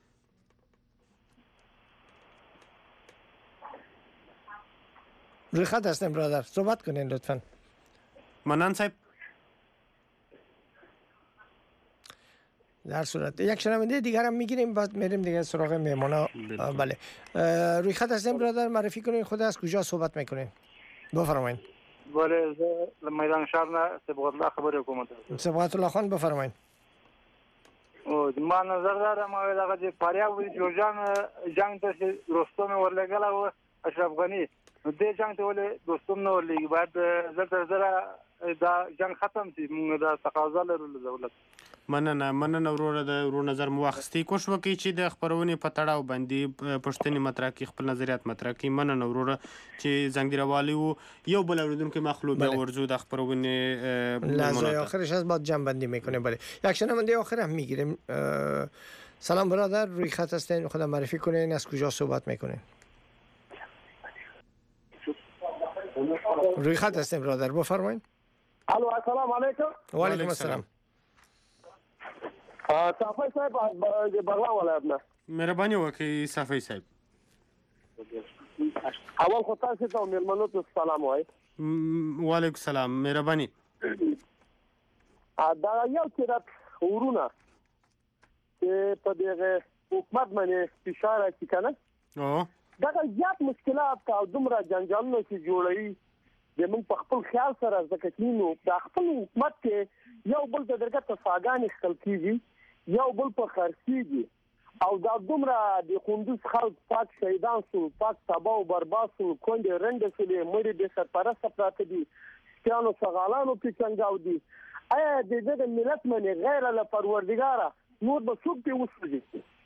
روی خط هستیم برادر، صحبت کنین لطفا. منان صاحب در صورت یک شنونده دیگر هم میگیریم بعد میریم دیگه سراغ مهمانا. بله روی خط هستیم برادر، معرفی کنین خود از کجا صحبت میکنین؟ بفرمایید. بله زه میدان شهر نه صبغت الله خبر حکومت. صبغت الله خان بفرمایید. او ما نظر دارم هغه د فاریاب د جوړجان جنگ ته رستم ورلګل او اشرف غنی نو دې جنگ ته ولې رستم نو ورلګي بعد زړه زړه دا جنگ ختم شي موږ دا تقاضا لرو له دولت. مننه مننه وروره د ورو نظر مو واخیستئ. کوښښ وکړئ چې د خپرونې په تړاو باندې پوښتنې مطرح کړي، خپل نظریات مطرح کړي. مننه وروره چې زنګ دې راوالی و. یو بل اورېدونکی مخلوق بیا ورځو د خپرونې لحظه آخرش از بعد جمع بندی میکنه. بله یک شنونده آخر هم میگیریم. سلام برادر، روی خط هستین، خودم معرفی کنین از کجا صحبت میکنین؟ روی خط هستین برادر بفرمایید. الو السلام علیکم. و علیکم السلام. صافی صاحب بغلان ولایت نه. مهرباني وکړئ صافی صاحب. اول خو تاسو ته مېلمنو ته سلام وایي. وعلیکم السلام، مهرباني. دا یو چې ورونه چې په دغه حکومت باندې فشار اچي کنه. او دا زیات مشکلات او دومره جنجالونه چې جوړوي د موږ په خپل خیال سره ځکه چې نو د خپل حکومت کې یو بل د درګه تصاګان خپل کیږي، یو بل په خرڅيږي او دا دومره د قندوز خلک پاک شهیدان سول، پاک تباہ او برباد سول، کونډې رنډ سولې، مړي د سرپرست پراته دي، سپیانو څغالانو په څنګه ودی. آیا د دې ملت باندې غیر له پروردګاره نور به څوک دی وسوځي؟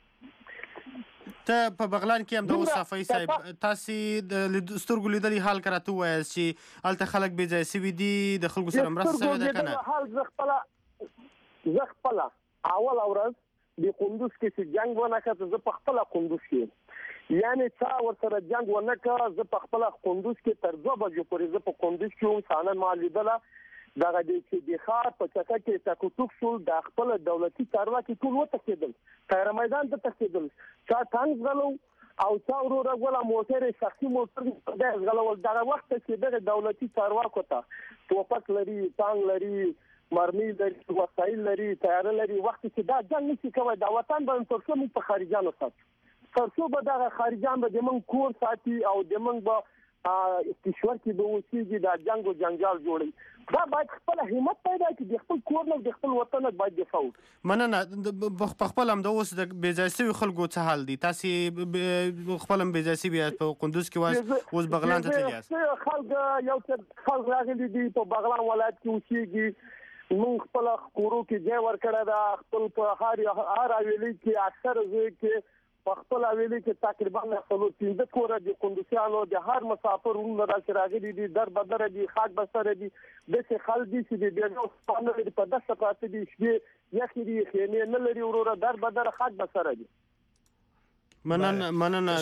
ته په بغلان کې هم د صافی صاحب تاسو د سترګو لیدلي حال کراته وایي چې الته خلک بې ځای سوي دي، د خلکو سره مرسته شوې ده کنه؟ حال زه خپل زه خپل اول ورځ د قندوز کې جنگ ونه کړ زه په خپل قندوز کې یعنی چا ورسره جنگ ونه کړ زه په خپل قندوز کې تر دوه بجو پورې زه په قندوز کې سالن ما لیدله دغه د چې د خار په چکه کې تاکوټوک شو د خپل دولتي چارواکي ټول وتښتېدل تیر میدان ته تښتېدل چا ټانک غلو او چا وروره غولا موټر شخصي موټر د غلول دغه وخت کې د دولتي چارواکو ته توپک لري ټانک لري مرمي لري وسایل لري تیار لري وخت چې دا جنگ نشي کوي دا وطن باندې تر څو په خارجانو سات تر څو به دغه خارجان به د من کور ساتي او د من به استشوار کې به وسیږي دا جنگ او جنجال جوړي دا باید خپل همت پیدا کړي د خپل کور نه د خپل وطن باید دفاع وکړي مننه په خپل هم د اوس د بیځایسي خلکو څه حال دي تاسو خپل هم بیځایسي بیا په قندوز کې واس اوس بغلان ته تللی خلک یو څه خلک راغلي دي په بغلان ولایت کې اوسېږي مونږ خپل کورو کې ځای ورکړی دا خپل په هر هر حویلي کې اکثر ځای کې په خپل حویلي کې تقریبا څلور پنځه کوره د قندوزیانو د هر مسافر ورونه راځي راغلي دي در بدر دي خاک بسر دي د څه خل دي چې د بیرو سپانه په دسته پاتې دي شپې یخي دي خیمه نه لري وروره در بدر خاک بسر دي منن منن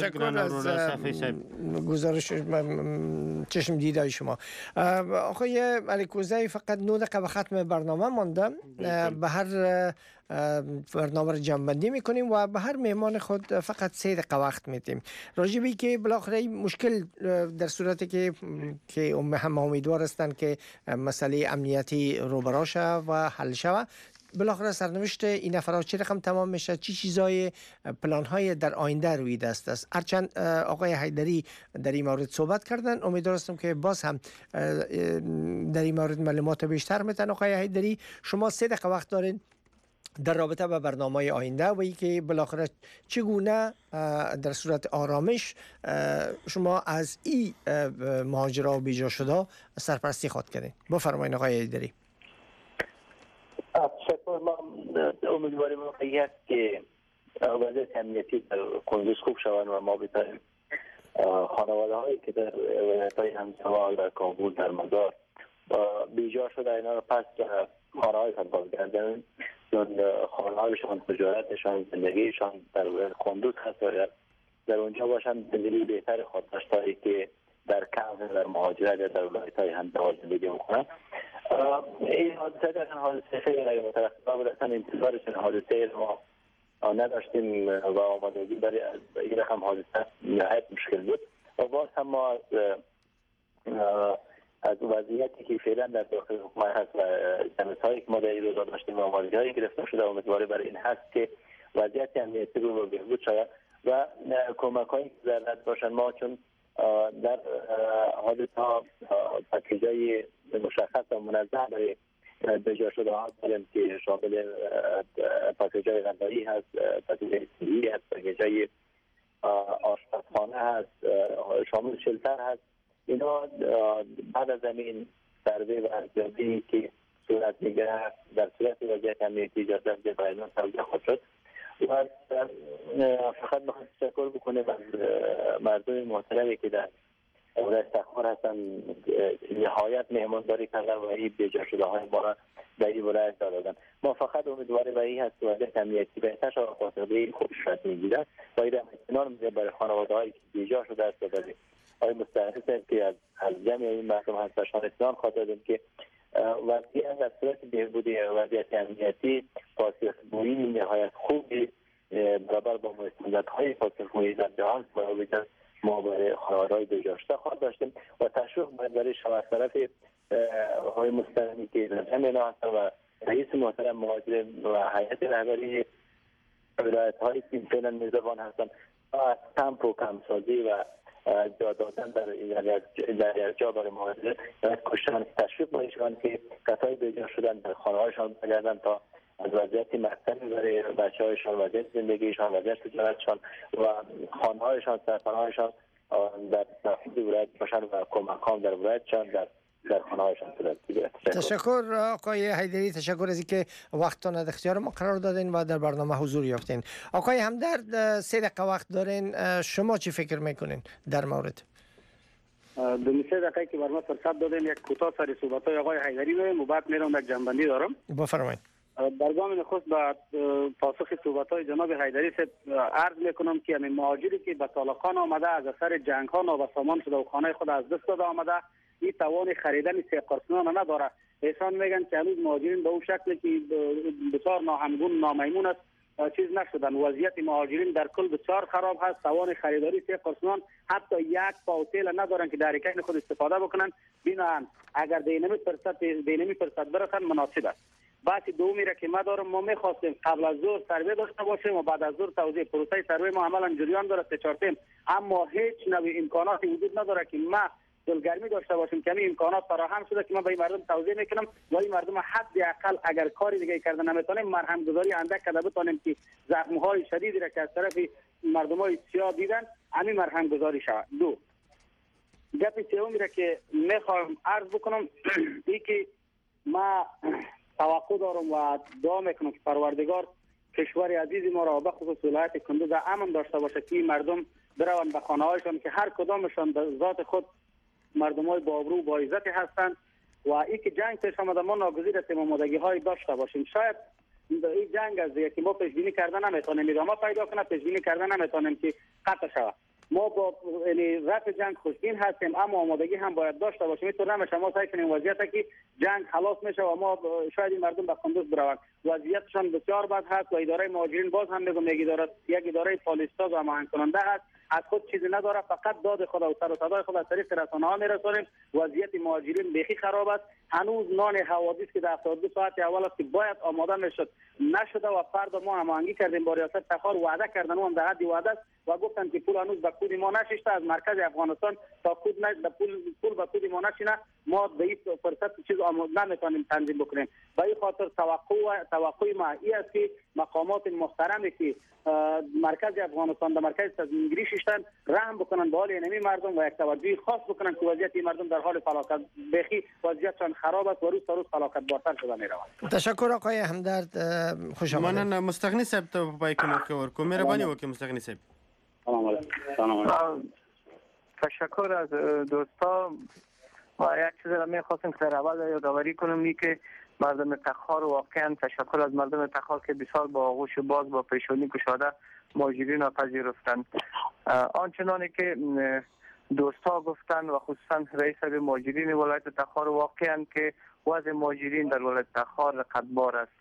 گزارش چشم دیدای شما. آقای علیکوزی فقط نو دقیقه به ختم برنامه مانده به هر برنامه رو جمع‌بندی میکنیم و به هر مهمان خود فقط سه دقیقه وقت میدیم. راجبی که بالاخره مشکل در صورتی که که هم امیدوار هستند که مسئله امنیتی روبرا شود و حل شود بالاخره سرنوشت این نفرات چه رقم تمام میشه چی چیزای پلان های در آینده روی دست است. هرچند آقای حیدری در این مورد صحبت کردن امیدوار هستم که باز هم در این مورد معلومات بیشتر میتن. آقای حیدری شما سه دقیقه وقت دارین در رابطه با برنامه آینده و اینکه بالاخره چگونه در صورت آرامش شما از این مهاجرا و بیجا شده سرپرستی خود کردین. بفرمایید آقای حیدری. تشکر. ما امیدواریم واقعیت که وضعیت امنیتی در قندوز خوب شوند و ما بتوانیم خانواده هایی که در ولایت های همسایه در کابل در مزار بیجا شده اینا رو پس خانه هایشان بازگردانیم چون خانه هایشان تجارتشان زندگیشان در قندوز هست و در اونجا باشند زندگی بهتر خود داشتایی که در کمپ در مهاجرت یا در ولایت های همسایه زندگی میکنند. این حادثه در حادثه خیلی غیر مترقبه بود. اصلا انتظارش این حادثه ما نداشتیم و آمادگی برای این رقم حادثه نهایت مشکل بود و باز هم ما از از وضعیتی که فعلا در داخل حکومت هست و جلسه‌هایی که ما در این روزا داشتیم و آمادگی‌هایی گرفته شده امیدواریم برای این هست که وضعیت امنیتی رو بهبود شود و کمک‌هایی که ضرورت باشن. ما چون در حادثه‌ها پکیج‌های مشخص و منظم برای بجا شده ها داریم که شامل پکیج‌های غذایی هست، پکیج‌های صحی هست، پکیج‌های آشپزخانه هست، شامل شلتر هست. اینا بعد از این سروی و ارزیابی که صورت میگیره در صورت وضعیت امنیتی اجازه بده بیان توضیح خود شد و فقط میخوام تشکر بکنم از مردم محترمی که در ولایت استخبار هستن نهایت مهمانداری کردن و این بجا شده های ما را در این ولایت دادن. ما فقط امیدواری به این هست که وضعیت امنیتی بهتر شود و خاطره خوب صورت میگیرد و این اطمینان میده برای خانواده هایی که بجا شده است و برای آقای مستحق که از از جمعی این مردم هستشان اطمینان خاطر دادیم که وضعیت در صورت بهبودی وضعیت امنیتی پاسخگویی نهایت خوبی برابر با مستندهای پاسخگویی در جهان باید ما برای خانواده‌های بجا شده خواهد داشتیم و تشویق باید برای شما طرف آقای مستقیمی که در جمع اینا هستن و رئیس محترم مهاجر و هیئت رهبری ولایت‌های که فعلا میزبان هستن از کمپ و کمپسازی و جا دادن در در جا برای مهاجرت باید کوششان تشویق بایشان که کسایی بجا شدن در خانه‌هایشان بگردن تا از وضعیت مقصدی برای بچه‌هایشان، وضعیت زندگیشان، وضعیت تجارتشان و خانه‌هایشان، سرپناهایشان در نفوذ ولایت باشند و کمک‌ها در ولایتشان در در خانه‌هایشان صورت بگیرد. تشکر آقای حیدری، تشکر از اینکه وقتتان در اختیار ما قرار دادین و در برنامه حضور یافتین. آقای همدرد سه دقیقه وقت دارین، شما چی فکر میکنین در مورد؟ دو سه دقیقه که بر ما فرصت دادین یک کوتاه سر صحبت‌های آقای حیدری بگم و بعد میرم یک جنبندی دارم. بفرمایید. در گام نخست به پاسخ صحبت‌های جناب حیدری صاحب عرض میکنم که همین مهاجری که به طالقان آمده از اثر جنگ ها نابسامان شده و خانه خود از دست داده آمده این توان خریدن سه قرصنان نداره. احسان میگن که هنوز مهاجرین به اون شکل که بسیار ناهمگون نامیمون است چیز نشدن. وضعیت مهاجرین در کل بسیار خراب هست. توان خریداری سه قرصنان حتی یک پاوتیل ندارن که در حرکت خود استفاده بکنن. بینان اگر دینمی درصد دینمی درصد برسن مناسب است. بحث دومی را که ما دارم، ما میخواستیم قبل از ظهر سروی داشته باشیم و بعد از ظهر توزیع. پروسه سروی ما عملا جریان داره سه چهار تیم، اما هیچ نوع امکاناتی وجود نداره که ما دلگرمی داشته باشیم که این امکانات فراهم شده که ما به این مردم توضیح میکنم و این مردم حداقل اگر کاری دیگه کردن نمیتونیم مرهم گذاری اندک کرده بتونیم که زخم های شدیدی را که از طرف مردم های سیاه دیدن همین مرهم گذاری شود. دو گپ سومی را که میخوام عرض بکنم این که ما توقع دارم و دعا میکنم که پروردگار کشور عزیز ما را به خصوص ولایت کندوز امن داشته باشه که مردم بروند به خانه هایشان که هر کدامشان به ذات خود مردم های با ابرو با عزت هستند و این که جنگ پیش آمده ما ناگزیر است آمادگی های داشته باشیم. شاید این جنگ از که ما پیش بینی کردن نمیتونیم ادامه پیدا کنه، پیش بینی کردن نمیتونیم که قطع شود. ما با یعنی رفع جنگ خوشبین هستیم اما آمادگی هم باید داشته باشیم. اینطور نمیشه ما سعی کنیم وضعیت که جنگ خلاص میشه و ما شاید این مردم به قندوز بروند. وضعیتشان بسیار بد هست و اداره مهاجرین باز هم میگم یک اداره یک اداره پالیساز و هماهنگ کننده هست، از خود چیزی نداره، فقط داد خود و سر و صدای خود از طریق رسانه‌ها میرسونیم. وضعیت مهاجرین بیخی خراب است. هنوز نان حوادث که در هفتاد و دو ساعت اول است که باید آماده میشد نشده و فردا ما هماهنگی کردیم با ریاست تخار، وعده کردن و هم در حد وعده است و گفتن که پول هنوز به کود ما نشسته از مرکز افغانستان تا کود نه پول پول به کود ما نشینه ما به این فرصت چیز آماده نمیتونیم تنظیم بکنیم. به این خاطر توقع توقع ما این است که مقامات محترمی که مرکز افغانستان در مرکز تنظیمگیری شدن رحم بکنن به حال اینمی مردم و یک توجه خاص بکنن که وضعیت این مردم در حال فلاکت بخی وضعیتشان خراب است و روز تا روز فلاکت بارتر شده میروند. تشکر آقای همدرد، خوش آمدید. مننه. مستغنی صاحب ته پای کې موقع ورکو مهرباني وکړئ مستغنی صاحب. سلام علیکم. تشکر از دوستا و یک چیز را میخواستم که در اول یادآوری کنم این که مردم تخار واقعا تشکر از مردم تخار که بسیار با آغوش باز با پیشانی گشاده مهاجرین را پذیرفتند. آنچنانی که دوستا گفتن و خصوصا رئیس مهاجرین ولایت تخار واقعا که وضع مهاجرین در ولایت تخار رقتبار است،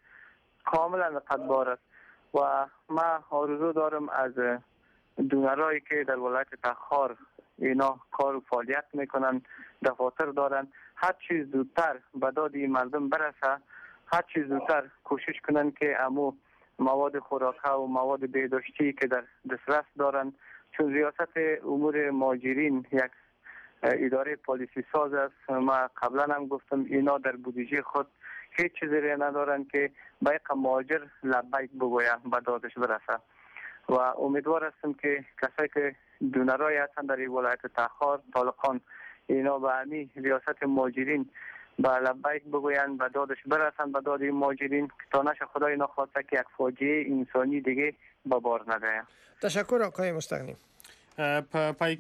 کاملا رقتبار است و ما آرزو دارم از دونرایی که در ولایت تخار اینا کار و فعالیت میکنن، دفاتر دارن، هر چیز زودتر به داد این مردم برسه، هر چیز زودتر کوشش کنن که امو مواد خوراکه و مواد بهداشتی که در دسترس دارن، چون ریاست امور مهاجرین یک اداره پالیسی ساز است. ما قبلا هم گفتم اینا در بودجه خود هیچ چیزی را ندارن که به یک مهاجر لبیک بگویه به دادش برسه و امیدوار هستم که کسایی که دونرای هستن در ولایت تخار طالقان اینا به همین ریاست مهاجرین به لبیک بگوین به دادش برسن به داد مهاجرین تا نشه خدای نخواسته که یک فاجعه انسانی دیگه به بار نده. تشکر آقای مستغنی. په پای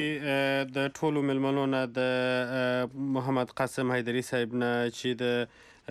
کې د ټولو ملمنو نه د محمد قاسم حیدری صاحب نه چې د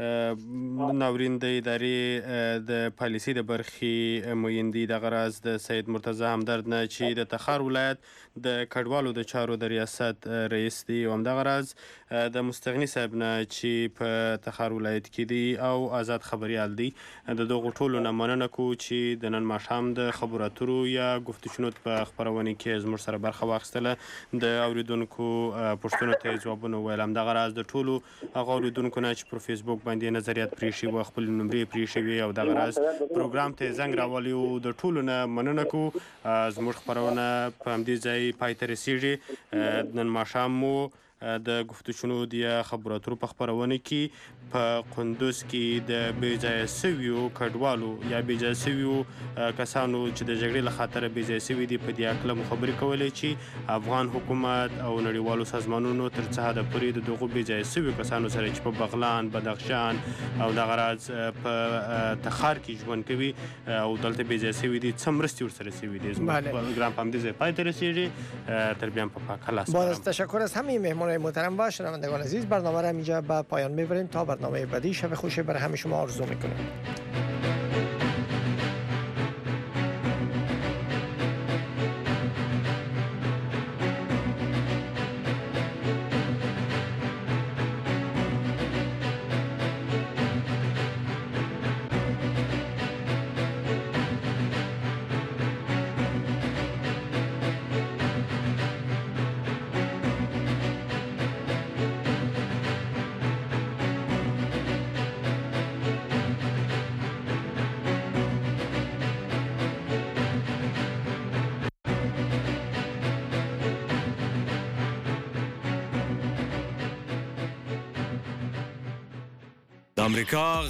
ناورین د ادارې د پالیسي د برخې مویندي د غراز د سید مرتضی همدرد نه چې د تخار ولایت د کډوالو د چارو د ریاست رئیس دی او همدغه راز د مستغنی صاحب نه چې په تخار ولایت کې دی او آزاد خبريال دی د دغو ټولو نه مننه کوو چې د نن ماښام د خبرو اترو یا گفتگو په خبرونه کې زموږ سره برخه واخیستله د اوریدونکو پوښتنو ته ځوابونه ویل. همدغه راز د ټولو هغه اوریدونکو نه چې پر فیسبوک باندې نظریات پریښي و خپل نمرې پریښي وي او دغه راز پروګرام ته زنګ راولي او د ټولو نه مننه کوو. زموږ خبرونه په همدې ځای پای ته رسیږي. نن ماښام مو د گفتگو د خبرو اترو په خبرونه کې په قندوز کې د بې ځایه سویو کډوالو یا بې ځایه سویو کسانو چې د جګړې له خاطره بې ځایه سوي دي په دې هکله مو خبرې کولې چې افغان حکومت او نړیوالو سازمانونو تر څه حده پورې د دغو بې ځایه سویو کسانو سره چې په بغلان، بدخشان او دغه راز په تخار کې ژوند کوي او دلته بې ځایه سوي دي څه مرستې ورسره سوي دي. زموږ پروګرام په همدې ځای پای ته رسیږي. تر بیا هم په پاک الله. باز تشکر از همه مهمان شنوندگان محترم و شنوندگان عزیز، برنامه را اینجا به پایان میبریم. تا برنامه بعدی، شب خوشی برای همه شما آرزو میکنیم. امریکا